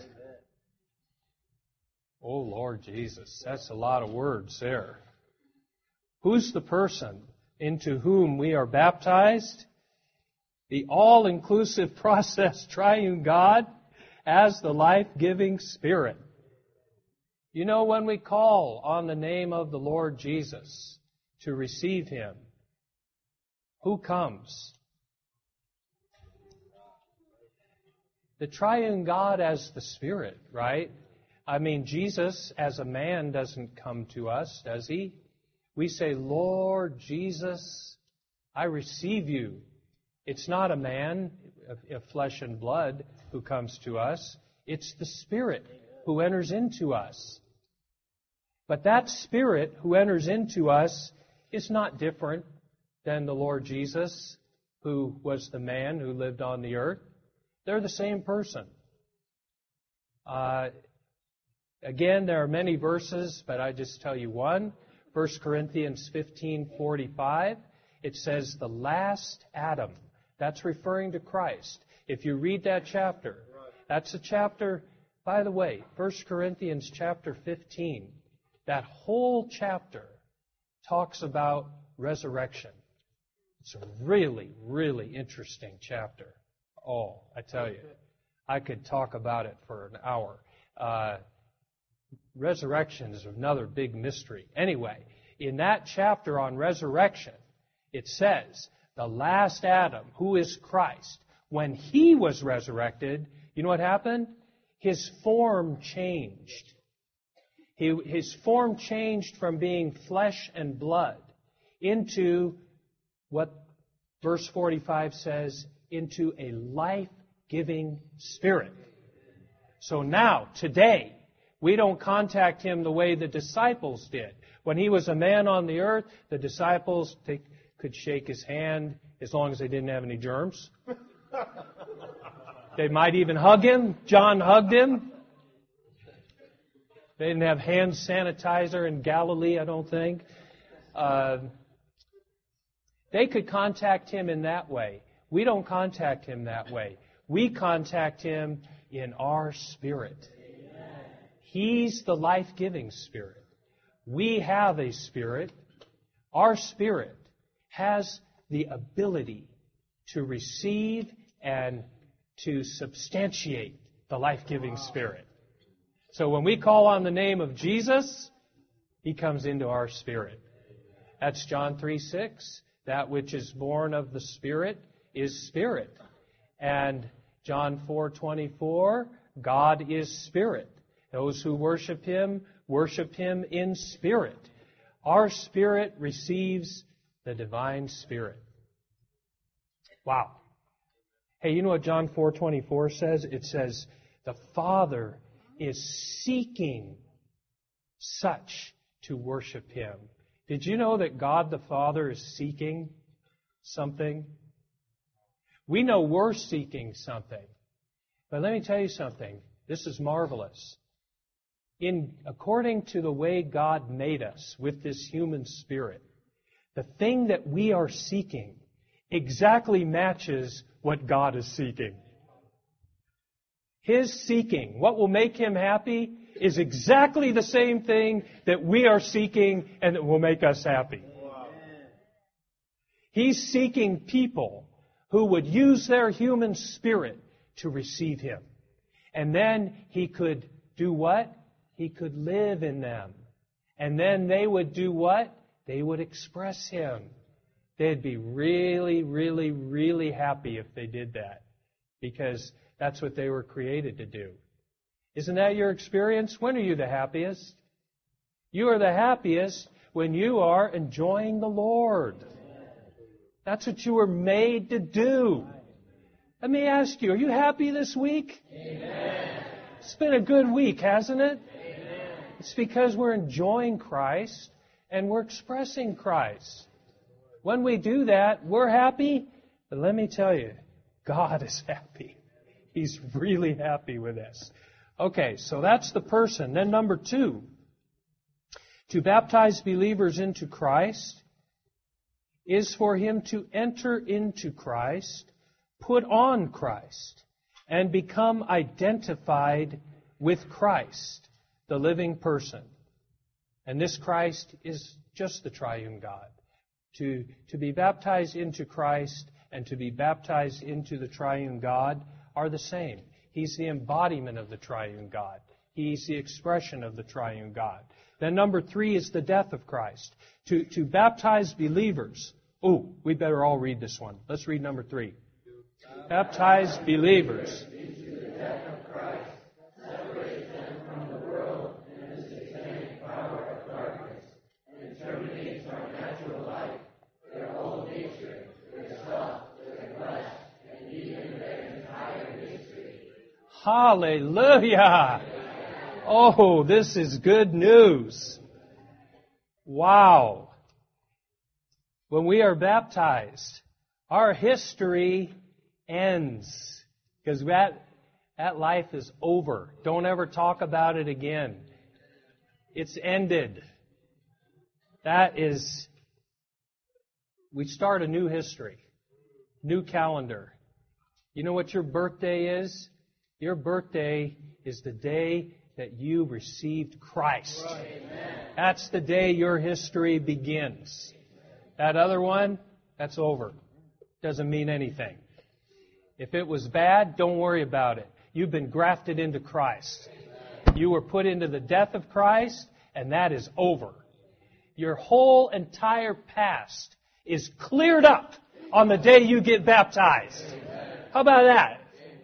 Oh, Lord Jesus, that's a lot of words there. Who's the person into whom we are baptized? The all-inclusive, processed, triune God as the life-giving Spirit. You know, when we call on the name of the Lord Jesus to receive Him, who comes? The triune God as the Spirit, right? I mean, Jesus as a man doesn't come to us, does he? We say, Lord Jesus, I receive you. It's not a man of flesh and blood who comes to us. It's the Spirit who enters into us. But that Spirit who enters into us is not different than the Lord Jesus, who was the man who lived on the earth. They're the same person. Uh, again, there are many verses, but I just tell you one. First Corinthians fifteen forty-five. It says the last Adam. That's referring to Christ. If you read that chapter, that's a chapter, by the way, First Corinthians chapter fifteen. That whole chapter talks about resurrection. It's a really, really interesting chapter. Oh, I tell you, I could talk about it for an hour. Uh, resurrection is another big mystery. Anyway, in that chapter on resurrection, it says the last Adam, who is Christ, when he was resurrected, you know what happened? His form changed. He, his form changed from being flesh and blood into what verse forty-five says, into a life-giving spirit. So now, today, we don't contact him the way the disciples did. When he was a man on the earth, the disciples take, could shake his hand as long as they didn't have any germs. They might even hug him. John hugged him. They didn't have hand sanitizer in Galilee, I don't think. Uh, they could contact him in that way. We don't contact him that way. We contact him in our spirit. He's the life-giving spirit. We have a spirit. Our spirit has the ability to receive and to substantiate the life-giving spirit. So when we call on the name of Jesus, he comes into our spirit. That's John three six. That which is born of the Spirit is spirit. And John four twenty-four, God is spirit. Those who worship him, worship him in spirit. Our spirit receives the divine Spirit. Wow. Hey, you know what John four twenty-four says? It says, the Father is seeking such to worship him. Did you know that God the Father is seeking something? We know we're seeking something. But let me tell you something. This is marvelous. In according to the way God made us with this human spirit, the thing that we are seeking exactly matches what God is seeking. His seeking, what will make him happy, is exactly the same thing that we are seeking and that will make us happy. He's seeking people who would use their human spirit to receive him. And then he could do what? He could live in them. And then they would do what? They would express him. They'd be really, really, really happy if they did that. Because that's what they were created to do. Isn't that your experience? When are you the happiest? You are the happiest when you are enjoying the Lord. That's what you were made to do. Let me ask you, are you happy this week? Amen. It's been a good week, hasn't it? Amen. It's because we're enjoying Christ and we're expressing Christ. When we do that, we're happy. But let me tell you, God is happy. He's really happy with us. Okay, so that's the person. Then number two, to baptize believers into Christ is for him to enter into Christ, put on Christ, and become identified with Christ, the living person. And this Christ is just the triune God. To, to be baptized into Christ and to be baptized into the triune God are the same. He's the embodiment of the triune God. He's the expression of the triune God. Then number three is the death of Christ. To, to baptize believers. Oh, we better all read this one. Let's read number three. Baptize believers Hallelujah! Oh, this is good news. Wow. When we are baptized, our history ends. Because that, that life is over. Don't ever talk about it again. It's ended. That is, we start a new history, new calendar. You know what your birthday is? Your birthday is the day that you received Christ. That's the day your history begins. That other one, that's over. Doesn't mean anything. If it was bad, don't worry about it. You've been grafted into Christ. You were put into the death of Christ, and that is over. Your whole entire past is cleared up on the day you get baptized. How about that?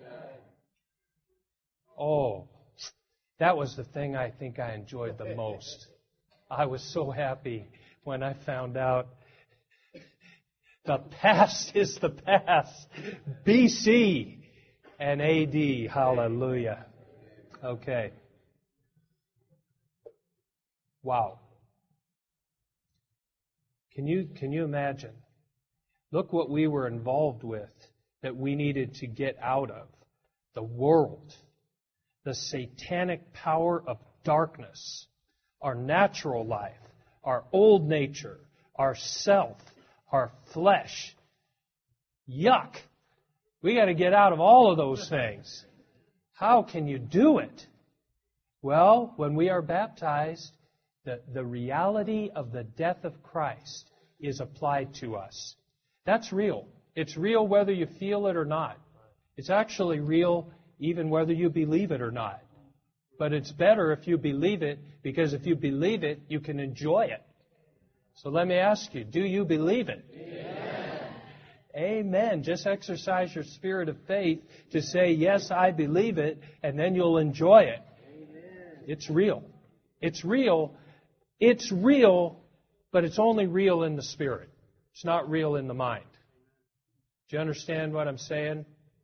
Oh, that was the thing I think I enjoyed the most. I was so happy when I found out the past is the past. B C and A D. Hallelujah. Okay. Wow. Can you, can you imagine? Look what we were involved with that we needed to get out of. The world. The satanic power of darkness. Our natural life. Our old nature. Our self. Our flesh. Yuck. We got to get out of all of those things. How can you do it? Well, when we are baptized, the, the reality of the death of Christ is applied to us. That's real. It's real whether you feel it or not. It's actually real even whether you believe it or not. But it's better if you believe it, because if you believe it, you can enjoy it. So let me ask you, do you believe it? Amen. Amen. Just exercise your spirit of faith to say, yes, I believe it, and then you'll enjoy it. Amen. It's real. It's real. It's real, but it's only real in the spirit. It's not real in the mind. Do you understand what I'm saying?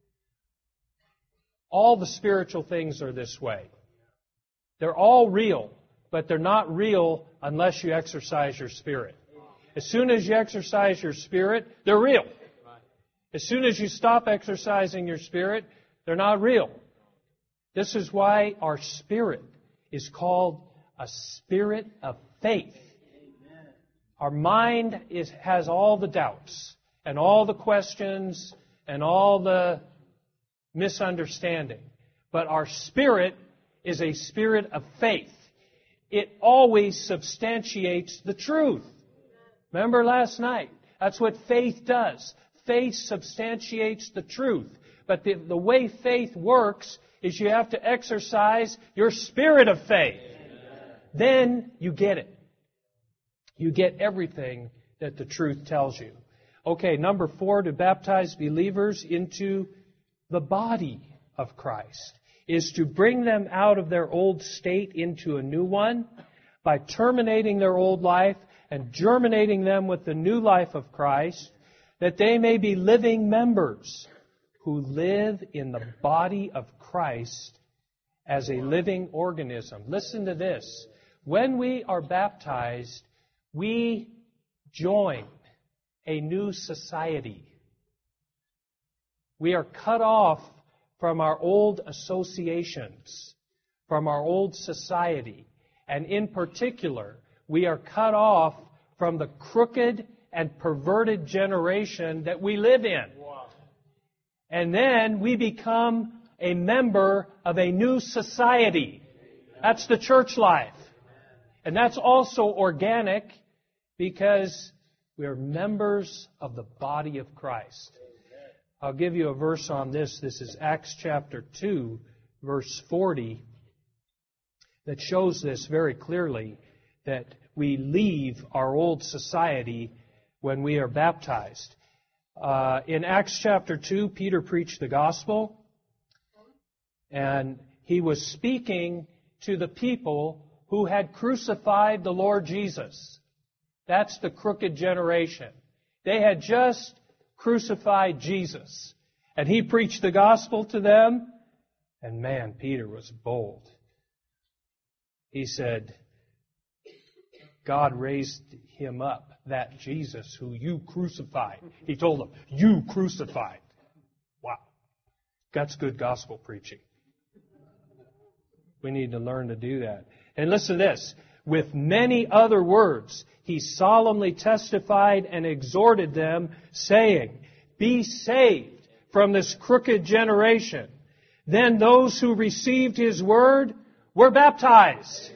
All the spiritual things are this way. They're all real, but they're not real unless you exercise your spirit. As soon as you exercise your spirit, they're real. As soon as you stop exercising your spirit, they're not real. This is why our spirit is called a spirit of faith. Our mind is, has all the doubts and all the questions and all the misunderstanding. But our spirit is a spirit of faith. It always substantiates the truth. Remember last night? That's what faith does. Faith substantiates the truth. But the, the way faith works is you have to exercise your spirit of faith. Then you get it. You get everything that the truth tells you. Okay, number four, to baptize believers into the body of Christ is to bring them out of their old state into a new one by terminating their old life and germinating them with the new life of Christ, that they may be living members who live in the body of Christ as a living organism. Listen to this. When we are baptized, we join a new society. We are cut off from our old associations, from our old society. And in particular, we are cut off from the crooked and perverted generation that we live in. Wow. And then we become a member of a new society. That's the church life. And that's also organic because we are members of the body of Christ. I'll give you a verse on this. This is Acts chapter two, verse forty, that shows this very clearly, that we leave our old society when we are baptized. Uh, in Acts chapter two, Peter preached the gospel, and he was speaking to the people who had crucified the Lord Jesus. That's the crooked generation. They had just crucified Jesus. And he preached the gospel to them, And man, Peter was bold. He said, God raised him up, that Jesus who you crucified. He told them, you crucified. Wow. That's good gospel preaching. We need to learn to do that. And listen to this. With many other words, he solemnly testified and exhorted them, saying, be saved from this crooked generation. Then those who received his word were baptized.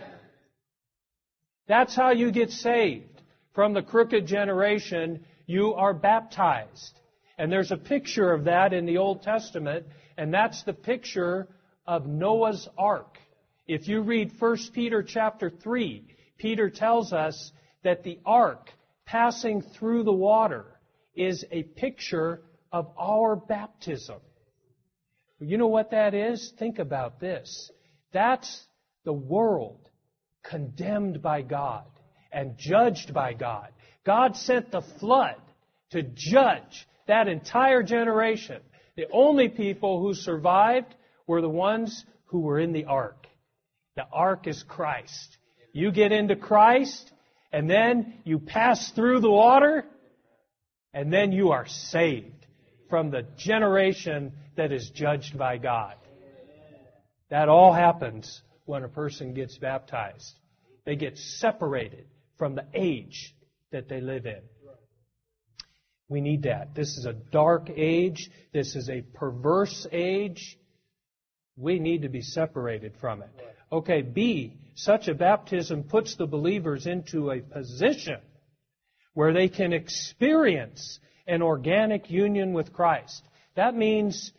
That's how you get saved. From the crooked generation, you are baptized. And there's a picture of that in the Old Testament, and that's the picture of Noah's Ark. If you read First Peter chapter three, Peter tells us that the ark passing through the water is a picture of our baptism. You know what that is? Think about this. That's the world condemned by God and judged by God. God sent the flood to judge that entire generation. The only people who survived were the ones who were in the ark. The ark is Christ. You get into Christ, and then you pass through the water, and then you are saved from the generation that is judged by God. That all happens when a person gets baptized. They get separated from the age that they live in. We need that. This is a dark age. This is a perverse age. We need to be separated from it. Okay, B, such a baptism puts the believers into a position where they can experience an organic union with Christ. That means,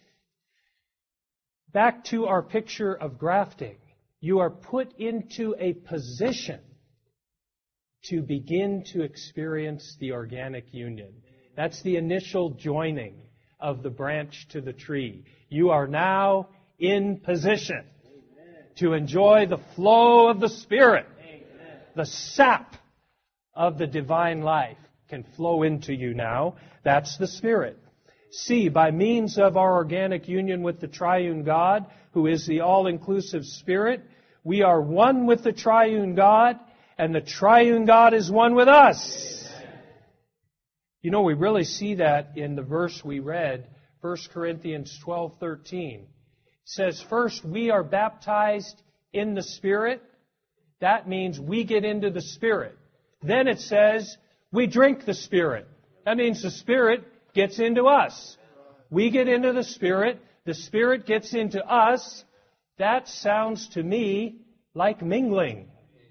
back to our picture of grafting, you are put into a position to begin to experience the organic union. That's the initial joining of the branch to the tree. You are now in position to enjoy the flow of the Spirit. The sap of the divine life can flow into you now. That's the Spirit. C, by means of our organic union with the triune God, who is the all-inclusive Spirit, we are one with the triune God, and the triune God is one with us. You know, we really see that in the verse we read, First Corinthians twelve thirteen. It says, first, we are baptized in the Spirit. That means we get into the Spirit. Then it says, we drink the Spirit. That means the Spirit gets into us. We get into the Spirit. The Spirit gets into us. That sounds to me like mingling.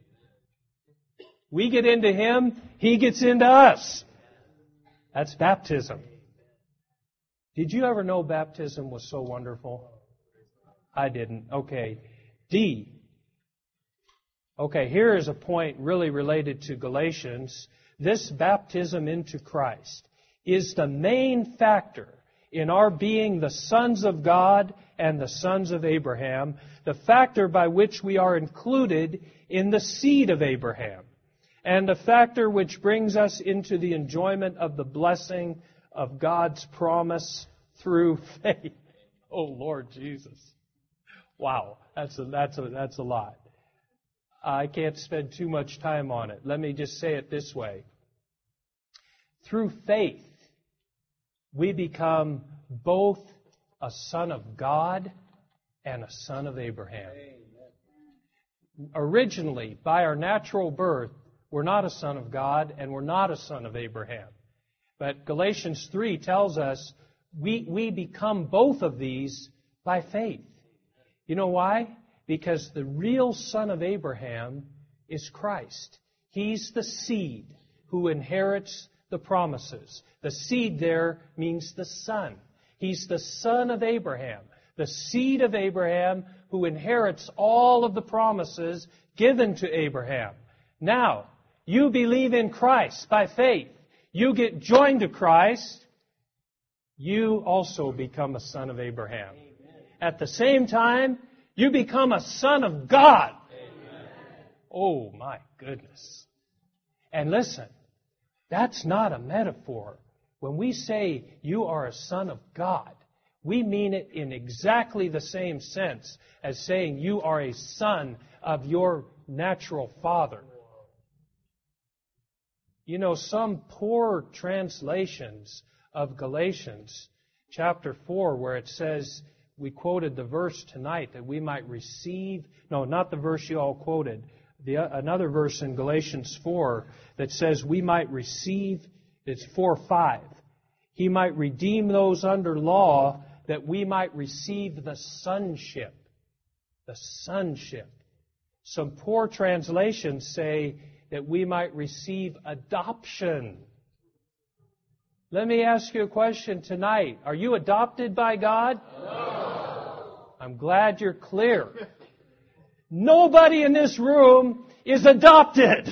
We get into Him. He gets into us. That's baptism. Did you ever know baptism was so wonderful? I didn't. Okay. D. Okay, here is a point really related to Galatians. This baptism into Christ is the main factor in our being the sons of God and the sons of Abraham, the factor by which we are included in the seed of Abraham, and the factor which brings us into the enjoyment of the blessing of God's promise through faith. Oh, Lord Jesus. Wow, that's a, that's a, that's a lot. I can't spend too much time on it. Let me just say it this way. Through faith, we become both a son of God and a son of Abraham. Amen. Originally, by our natural birth, we're not a son of God and we're not a son of Abraham. But Galatians three tells us we, we become both of these by faith. You know why? Because the real son of Abraham is Christ. He's the seed who inherits the promises. The seed there means the son. He's the son of Abraham, the seed of Abraham who inherits all of the promises given to Abraham. Now, you believe in Christ by faith. You get joined to Christ. You also become a son of Abraham. At the same time, you become a son of God. Amen. Oh, my goodness. And listen, that's not a metaphor. When we say you are a son of God, We mean it in exactly the same sense as saying you are a son of your natural father. You know, some poor translations of Galatians chapter four, where it says, we quoted the verse tonight, that we might receive, no, not the verse you all quoted, the, another verse in Galatians four that says we might receive, it's four five. He might redeem those under law, that we might receive the sonship. The sonship. Some poor translations say that we might receive adoption. Let me ask you a question tonight. Are you adopted by God? No. I'm glad you're clear. Nobody in this room is adopted.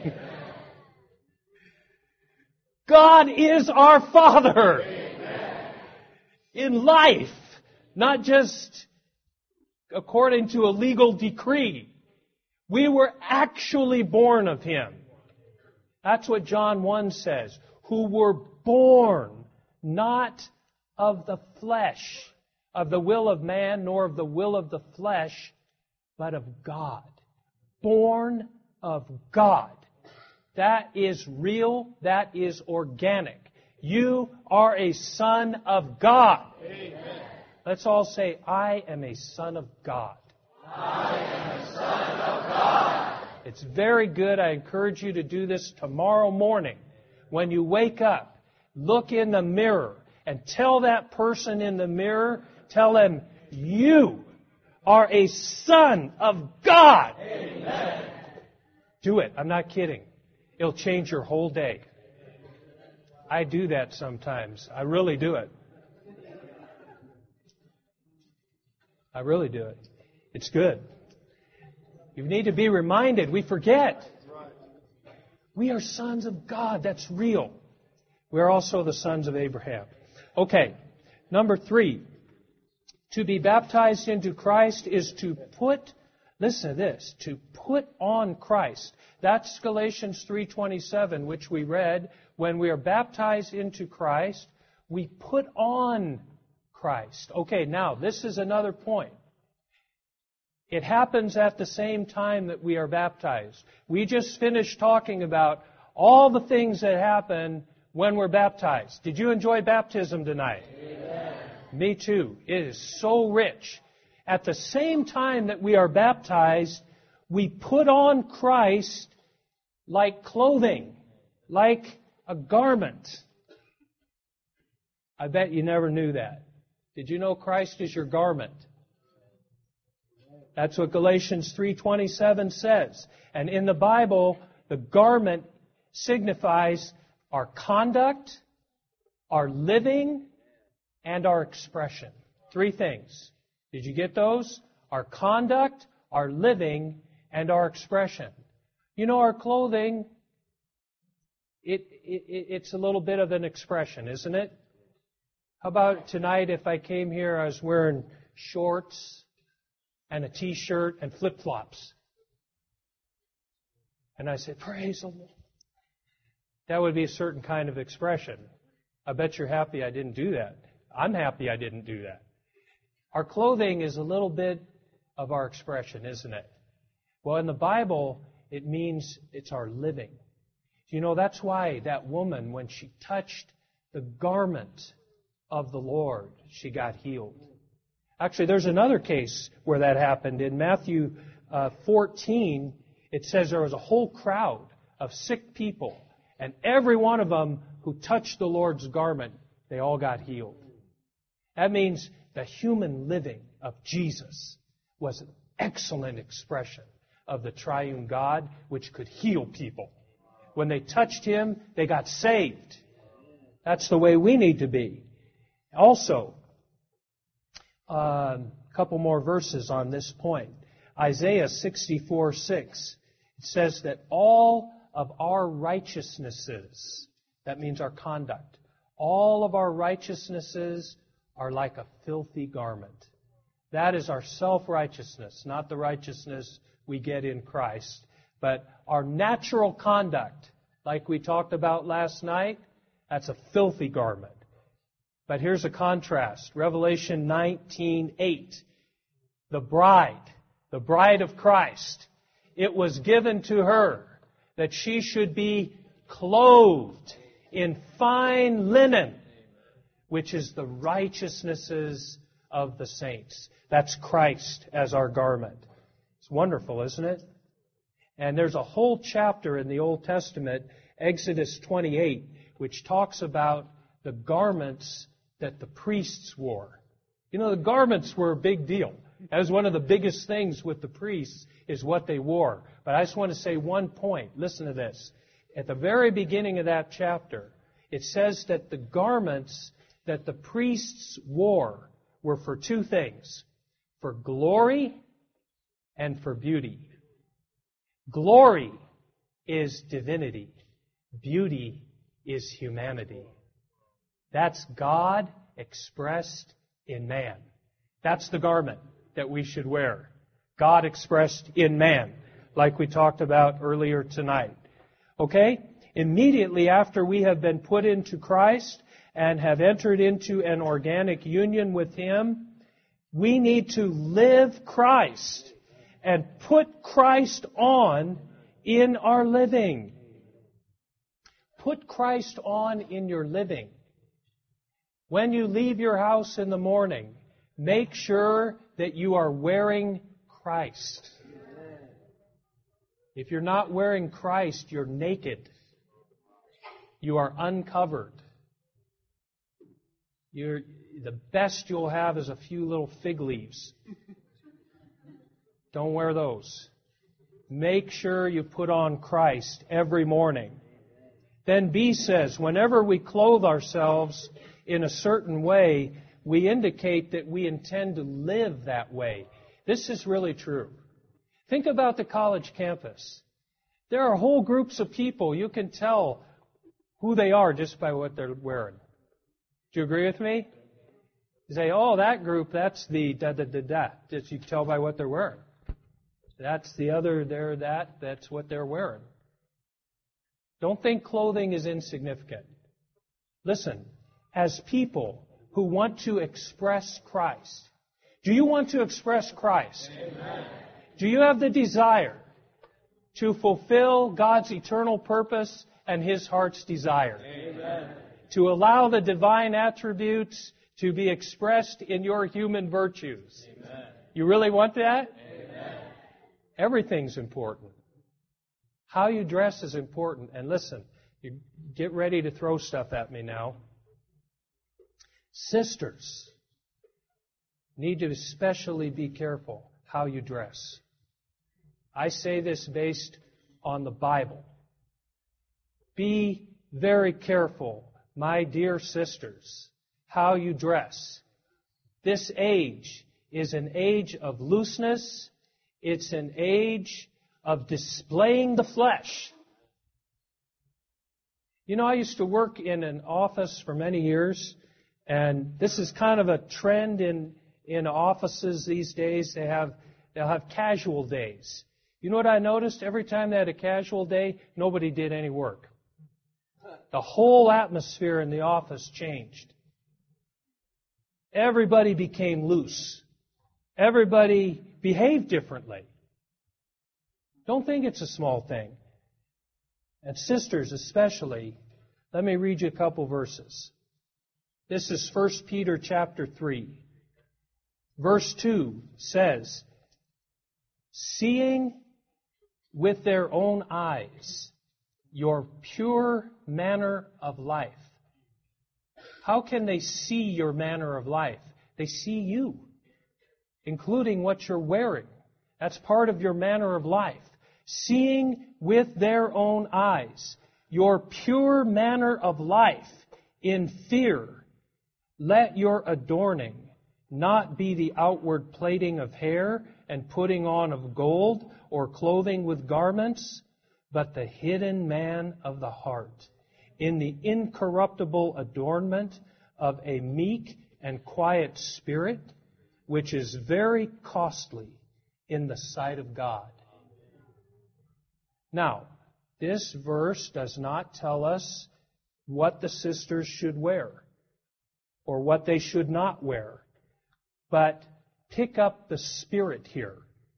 God is our Father. Amen. In life, not just according to a legal decree. We were actually born of Him. That's what John one says. Who were born not of the flesh, of the will of man, nor of the will of the flesh, but of God. Born of God. That is real. That is organic. You are a son of God. Amen. Let's all say, I am a son of God. I am a son of God. It's very good. I encourage you to do this tomorrow morning. When you wake up, look in the mirror and tell that person in the mirror, tell him, you are a son of God. Amen. Do it. I'm not kidding. It'll change your whole day. I do that sometimes. I really do it. I really do it. It's good. You need to be reminded. We forget. We are sons of God. That's real. We are also the sons of Abraham. Okay. Number three. To be baptized into Christ is to put, listen to this, to put on Christ. That's Galatians three twenty-seven, which we read. When we are baptized into Christ, we put on Christ. Okay, now, this is another point. It happens at the same time that we are baptized. We just finished talking about all the things that happen when we're baptized. Did you enjoy baptism tonight? Amen. Me too. It is so rich. At the same time that we are baptized, we put on Christ like clothing, like a garment. I bet you never knew that. Did you know Christ is your garment? That's what Galatians three twenty-seven says. And in the Bible, the garment signifies our conduct, our living, and our expression. Three things. Did you get those? Our conduct, our living, and our expression. You know, our clothing, it, it, it's a little bit of an expression, isn't it? How about tonight if I came here, I was wearing shorts and a t-shirt and flip-flops. And I said, praise the Lord. That would be a certain kind of expression. I bet you're happy I didn't do that. I'm happy I didn't do that. Our clothing is a little bit of our expression, isn't it? Well, in the Bible, it means it's our living. You know, that's why that woman, when she touched the garment of the Lord, she got healed. Actually, there's another case where that happened. In Matthew uh, fourteen, it says there was a whole crowd of sick people, and every one of them who touched the Lord's garment, they all got healed. That means the human living of Jesus was an excellent expression of the triune God, which could heal people. When they touched Him, they got saved. That's the way we need to be. Also, a um, couple more verses on this point. Isaiah sixty-four six. It says that all of our righteousnesses, that means our conduct, all of our righteousnesses are like a filthy garment. That is our self-righteousness, not the righteousness we get in Christ, but our natural conduct, like we talked about last night, that's a filthy garment. But here's a contrast. Revelation nineteen eight. The bride, the bride of Christ, it was given to her that she should be clothed in fine linen, which is the righteousnesses of the saints. That's Christ as our garment. It's wonderful, isn't it? And there's a whole chapter in the Old Testament, Exodus twenty-eight, which talks about the garments that the priests wore. You know, the garments were a big deal. That was one of the biggest things with the priests, is what they wore. But I just want to say one point. Listen to this. At the very beginning of that chapter, it says that the garments that the priests wore were for two things: for glory and for beauty. Glory is divinity. Beauty is humanity. That's God expressed in man. That's the garment that we should wear. God expressed in man, like we talked about earlier tonight. Okay? Immediately after we have been put into Christ and have entered into an organic union with Him, we need to live Christ and put Christ on in our living. Put Christ on in your living. When you leave your house in the morning, make sure that you are wearing Christ. If you're not wearing Christ, you're naked. You are uncovered. You're, the best you'll have is a few little fig leaves. Don't wear those. Make sure you put on Christ every morning. Then B says, whenever we clothe ourselves in a certain way, we indicate that we intend to live that way. This is really true. Think about the college campus. There are whole groups of people. You can tell who they are just by what they're wearing. Do you agree with me? You say, oh, that group, that's the da-da-da-da. Just you can tell by what they're wearing. That's the other, they're that, that's what they're wearing. Don't think clothing is insignificant. Listen, as people who want to express Christ, do you want to express Christ? Amen. Do you have the desire to fulfill God's eternal purpose and His heart's desire? Amen. To allow the divine attributes to be expressed in your human virtues? Amen. You really want that? Amen. Everything's important. How you dress is important. And listen, you get ready to throw stuff at me now. Sisters need to especially be careful how you dress. I say this based on the Bible. Be very careful, my dear sisters, how you dress. This age is an age of looseness. It's an age of displaying the flesh. You know, I used to work in an office for many years, and this is kind of a trend in, in offices these days. They have, they'll have casual days. You know what I noticed? Every time they had a casual day, nobody did any work. The whole atmosphere in the office changed. Everybody became loose. Everybody behaved differently. Don't think it's a small thing. And sisters especially, let me read you a couple verses. This is First Peter chapter three. Verse two says, seeing with their own eyes your pure manner of life. How can they see your manner of life? They see you, including what you're wearing. That's part of your manner of life. Seeing with their own eyes your pure manner of life in fear, let your adorning not be the outward plaiting of hair and putting on of gold or clothing with garments, but the hidden man of the heart, in the incorruptible adornment of a meek and quiet spirit, which is very costly in the sight of God. Now, this verse does not tell us what the sisters should wear. or what they should not wear, but pick up the spirit here.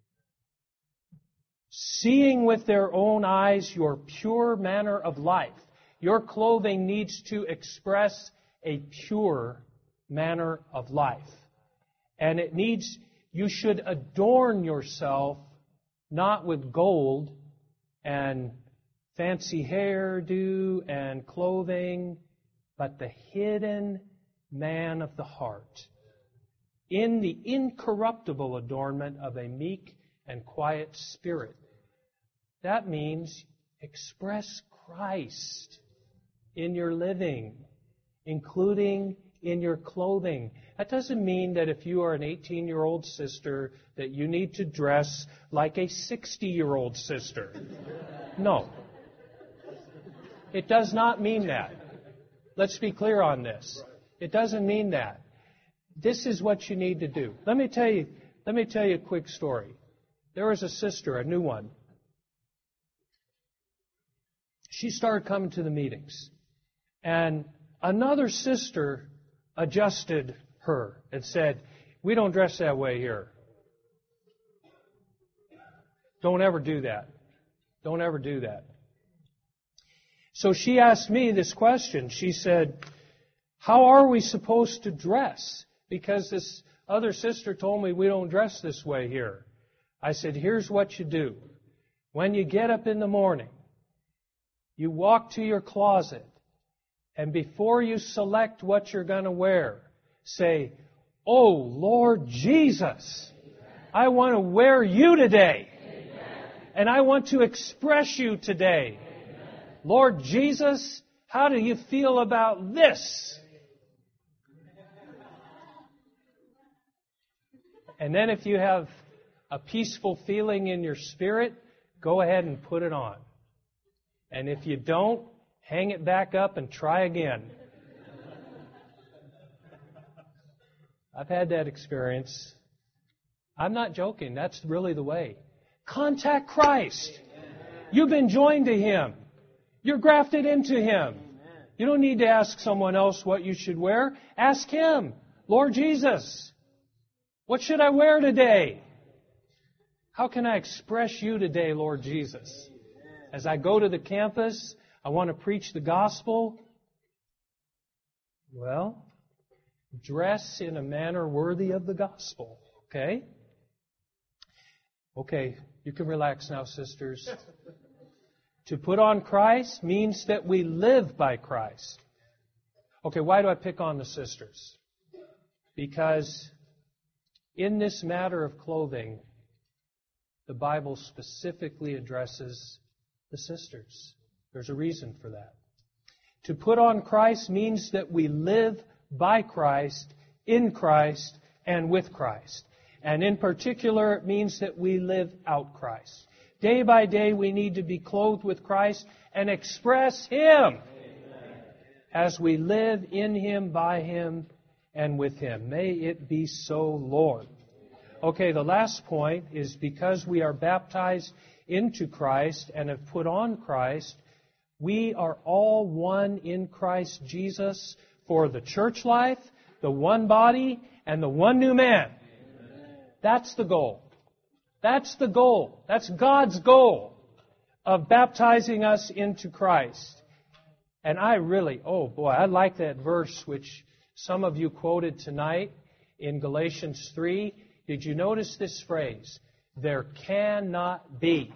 Seeing with their own eyes your pure manner of life. Your clothing needs to express a pure manner of life. And it needs, you should adorn yourself not with gold and fancy hairdo and clothing, but the hidden man of the heart, in the incorruptible adornment of a meek and quiet spirit. That means express Christ in your living, including in your clothing. That doesn't mean that if you are an eighteen-year-old sister that you need to dress like a sixty-year-old sister. No. It does not mean that. Let's be clear on this. It doesn't mean that. This is what you need to do. Let me tell you, let me tell you a quick story. There was a sister, a new one. She started coming to the meetings. And another sister adjusted her and said, "We don't dress that way here. Don't ever do that. Don't ever do that." So she asked me this question. She said, "How are we supposed to dress? Because this other sister told me we don't dress this way here." I said, "Here's what you do. When you get up in the morning, you walk to your closet, and before you select what you're going to wear, say, 'Oh, Lord Jesus, I want to wear you today. And I want to express you today. Lord Jesus, how do you feel about this?'" And then if you have a peaceful feeling in your spirit, go ahead and put it on. And if you don't, hang it back up and try again. I've had that experience. I'm not joking. That's really the way. Contact Christ. You've been joined to Him. You're grafted into Him. You don't need to ask someone else what you should wear. Ask Him, "Lord Jesus, what should I wear today? How can I express you today, Lord Jesus? As I go to the campus, I want to preach the gospel." Well, dress in a manner worthy of the gospel, okay? Okay, you can relax now, sisters. To put on Christ means that we live by Christ. Okay, why do I pick on the sisters? Because in this matter of clothing, the Bible specifically addresses the sisters. There's a reason for that. To put on Christ means that we live by Christ, in Christ, and with Christ. And in particular, it means that we live out Christ. Day by day, we need to be clothed with Christ and express Him as we live in Him, by Him, and with Him. May it be so, Lord. Okay, the last point is because we are baptized into Christ and have put on Christ, we are all one in Christ Jesus for the church life, the one body, and the one new man. That's the goal. That's the goal. That's God's goal of baptizing us into Christ. And I really, oh boy, I like that verse which some of you quoted tonight in Galatians three. Did you notice this phrase? There cannot be.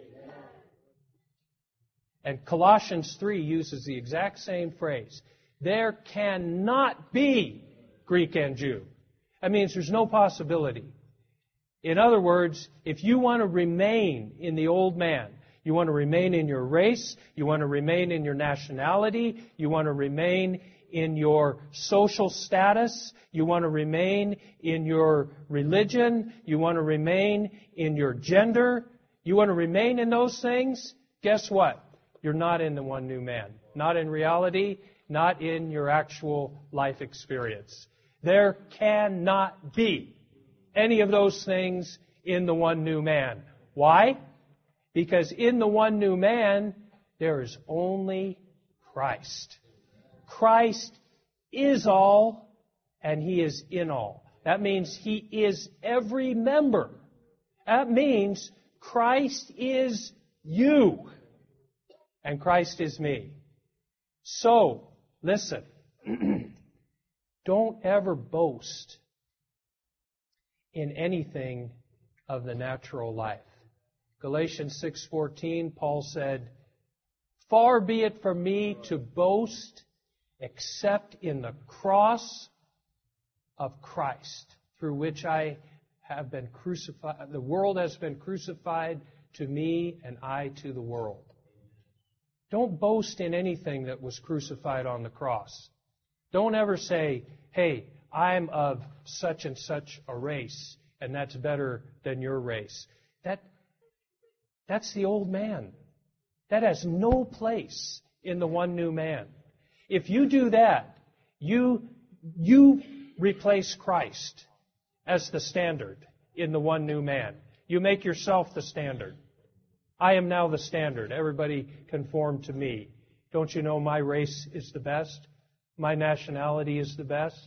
And Colossians three uses the exact same phrase. There cannot be Greek and Jew. That means there's no possibility. In other words, if you want to remain in the old man, you want to remain in your race, you want to remain in your nationality, you want to remain in your social status, you want to remain in your religion, you want to remain in your gender, you want to remain in those things, guess what? You're not in the one new man. Not in reality, not in your actual life experience. There cannot be any of those things in the one new man. Why? Because in the one new man, there is only Christ. Christ is all, and He is in all. That means He is every member. That means Christ is you, and Christ is me. So, listen, don't ever boast in anything of the natural life. Galatians six fourteen, Paul said, "Far be it from me to boast except in the cross of Christ, through which I have been crucified. The world has been crucified to me, and I to the world." Don't boast in anything that was crucified on the cross. Don't ever say, "Hey, I'm of such and such a race, and that's better than your race." That, that's the old man. That has no place in the one new man. If you do that, you, you replace Christ as the standard in the one new man. You make yourself the standard. I am now the standard. Everybody conform to me. Don't you know my race is the best? My nationality is the best?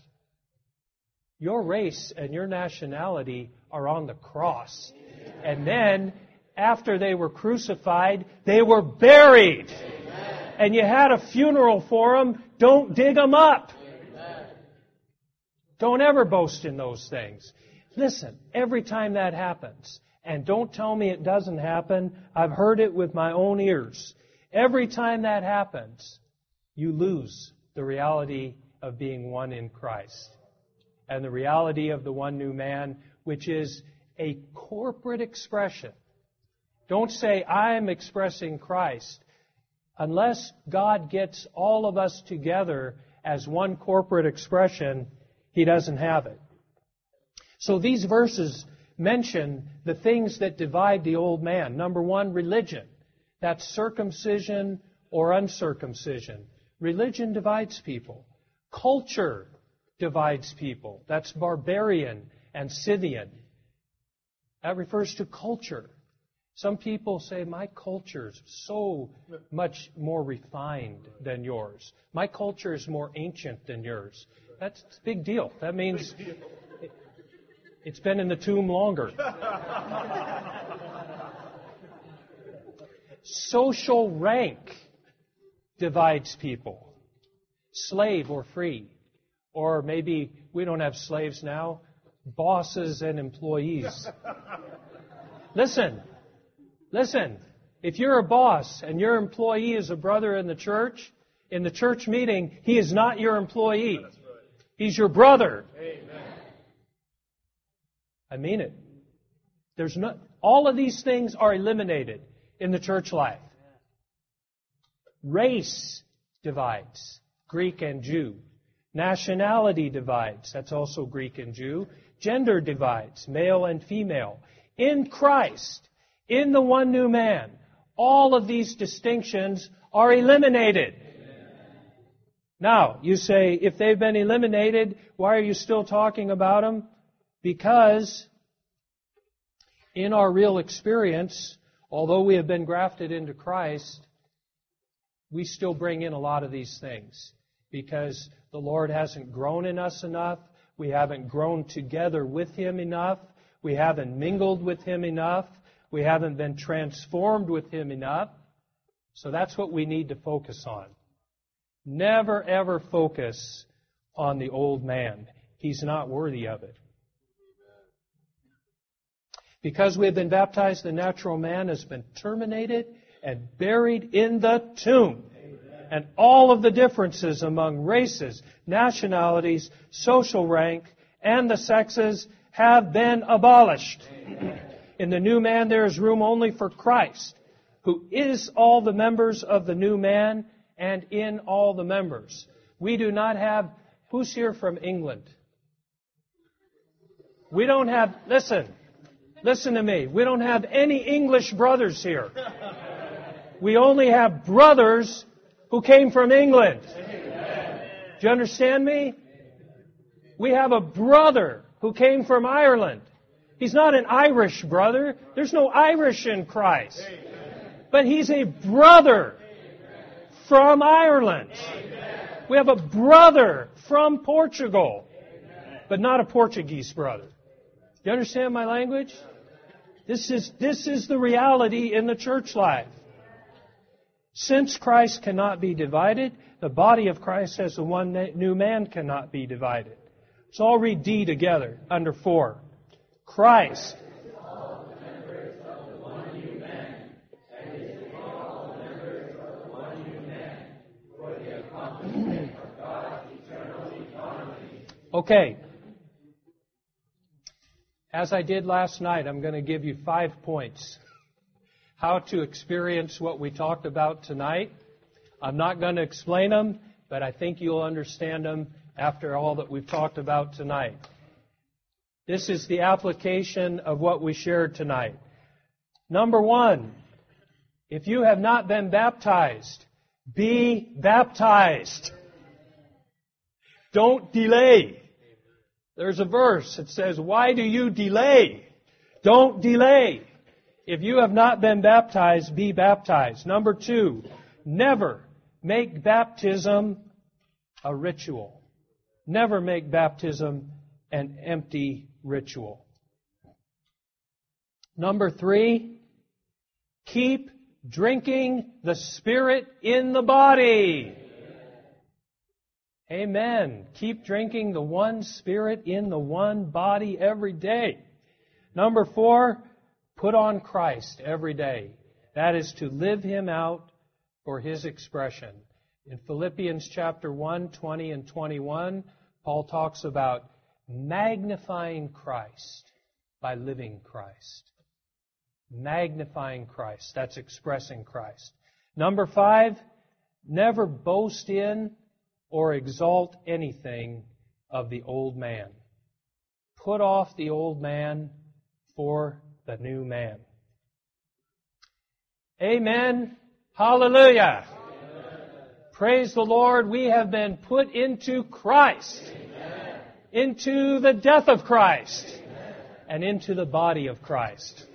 Your race and your nationality are on the cross. And then, after they were crucified, they were buried. Amen. And you had a funeral for them. Don't dig them up. Amen. Don't ever boast in those things. Listen, every time that happens, and don't tell me it doesn't happen, I've heard it with my own ears. Every time that happens, you lose the reality of being one in Christ. And the reality of the one new man, which is a corporate expression. Don't say, "I'm expressing Christ," unless God gets all of us together as one corporate expression. He doesn't have it. So these verses mention the things that divide the old man. Number one, religion. That's circumcision or uncircumcision. Religion divides people. Culture divides people. That's barbarian and Scythian. That refers to culture. Some people say, "My culture's so much more refined than yours. My culture is more ancient than yours." That's a big deal. That means it's been in the tomb longer. Social rank divides people. Slave or free. Or maybe we don't have slaves now. Bosses and employees. Listen. Listen. If you're a boss and your employee is a brother in the church, in the church meeting, he is not your employee. He's your brother. Amen. I mean it. There's no, all of these things are eliminated in the church life. Race divides, Greek and Jew. Nationality divides, that's also Greek and Jew. Gender divides, male and female. In Christ, in the one new man, all of these distinctions are eliminated. Now, you say, if they've been eliminated, why are you still talking about them? Because in our real experience, although we have been grafted into Christ, we still bring in a lot of these things. Because the Lord hasn't grown in us enough. We haven't grown together with Him enough. We haven't mingled with Him enough. We haven't been transformed with Him enough. So that's what we need to focus on. Never ever focus on the old man. He's not worthy of it. Because we have been baptized, the natural man has been terminated and buried in the tomb. And all of the differences among races, nationalities, social rank, and the sexes have been abolished. In the new man there is room only for Christ, who is all the members of the new man and in all the members. We do not have... Who's here from England? We don't have... Listen. Listen to me. We don't have any English brothers here. We only have brothers who came from England. Amen. Do you understand me? We have a brother who came from Ireland. He's not an Irish brother. There's no Irish in Christ. Amen. But he's a brother from Ireland. Amen. We have a brother from Portugal. but not a Portuguese brother. Do you understand my language? This is, this is the reality in the church life. Since Christ cannot be divided, the body of Christ as the one new man cannot be divided. So I'll read D together under four. Christ. Okay. As I did last night, I'm going to give you five points. How to experience what we talked about tonight. I'm not going to explain them, but I think you'll understand them after all that we've talked about tonight. This is the application of what we shared tonight. Number one, if you have not been baptized, be baptized. Don't delay. There's a verse that says, why do you delay? Don't delay. If you have not been baptized, be baptized. Number two, never make baptism a ritual. Never make baptism an empty ritual. Number three, keep drinking the Spirit in the body. Amen. Keep drinking the one Spirit in the one body every day. Number four, put on Christ every day. That is to live Him out for His expression. In Philippians chapter one, twenty and twenty-one, Paul talks about magnifying Christ by living Christ. Magnifying Christ. That's expressing Christ. Number five, never boast in or exalt anything of the old man. Put off the old man for the new man. Amen. Hallelujah. Amen. Praise the Lord. We have been put into Christ. Amen. Into the death of Christ. Amen. And into the body of Christ.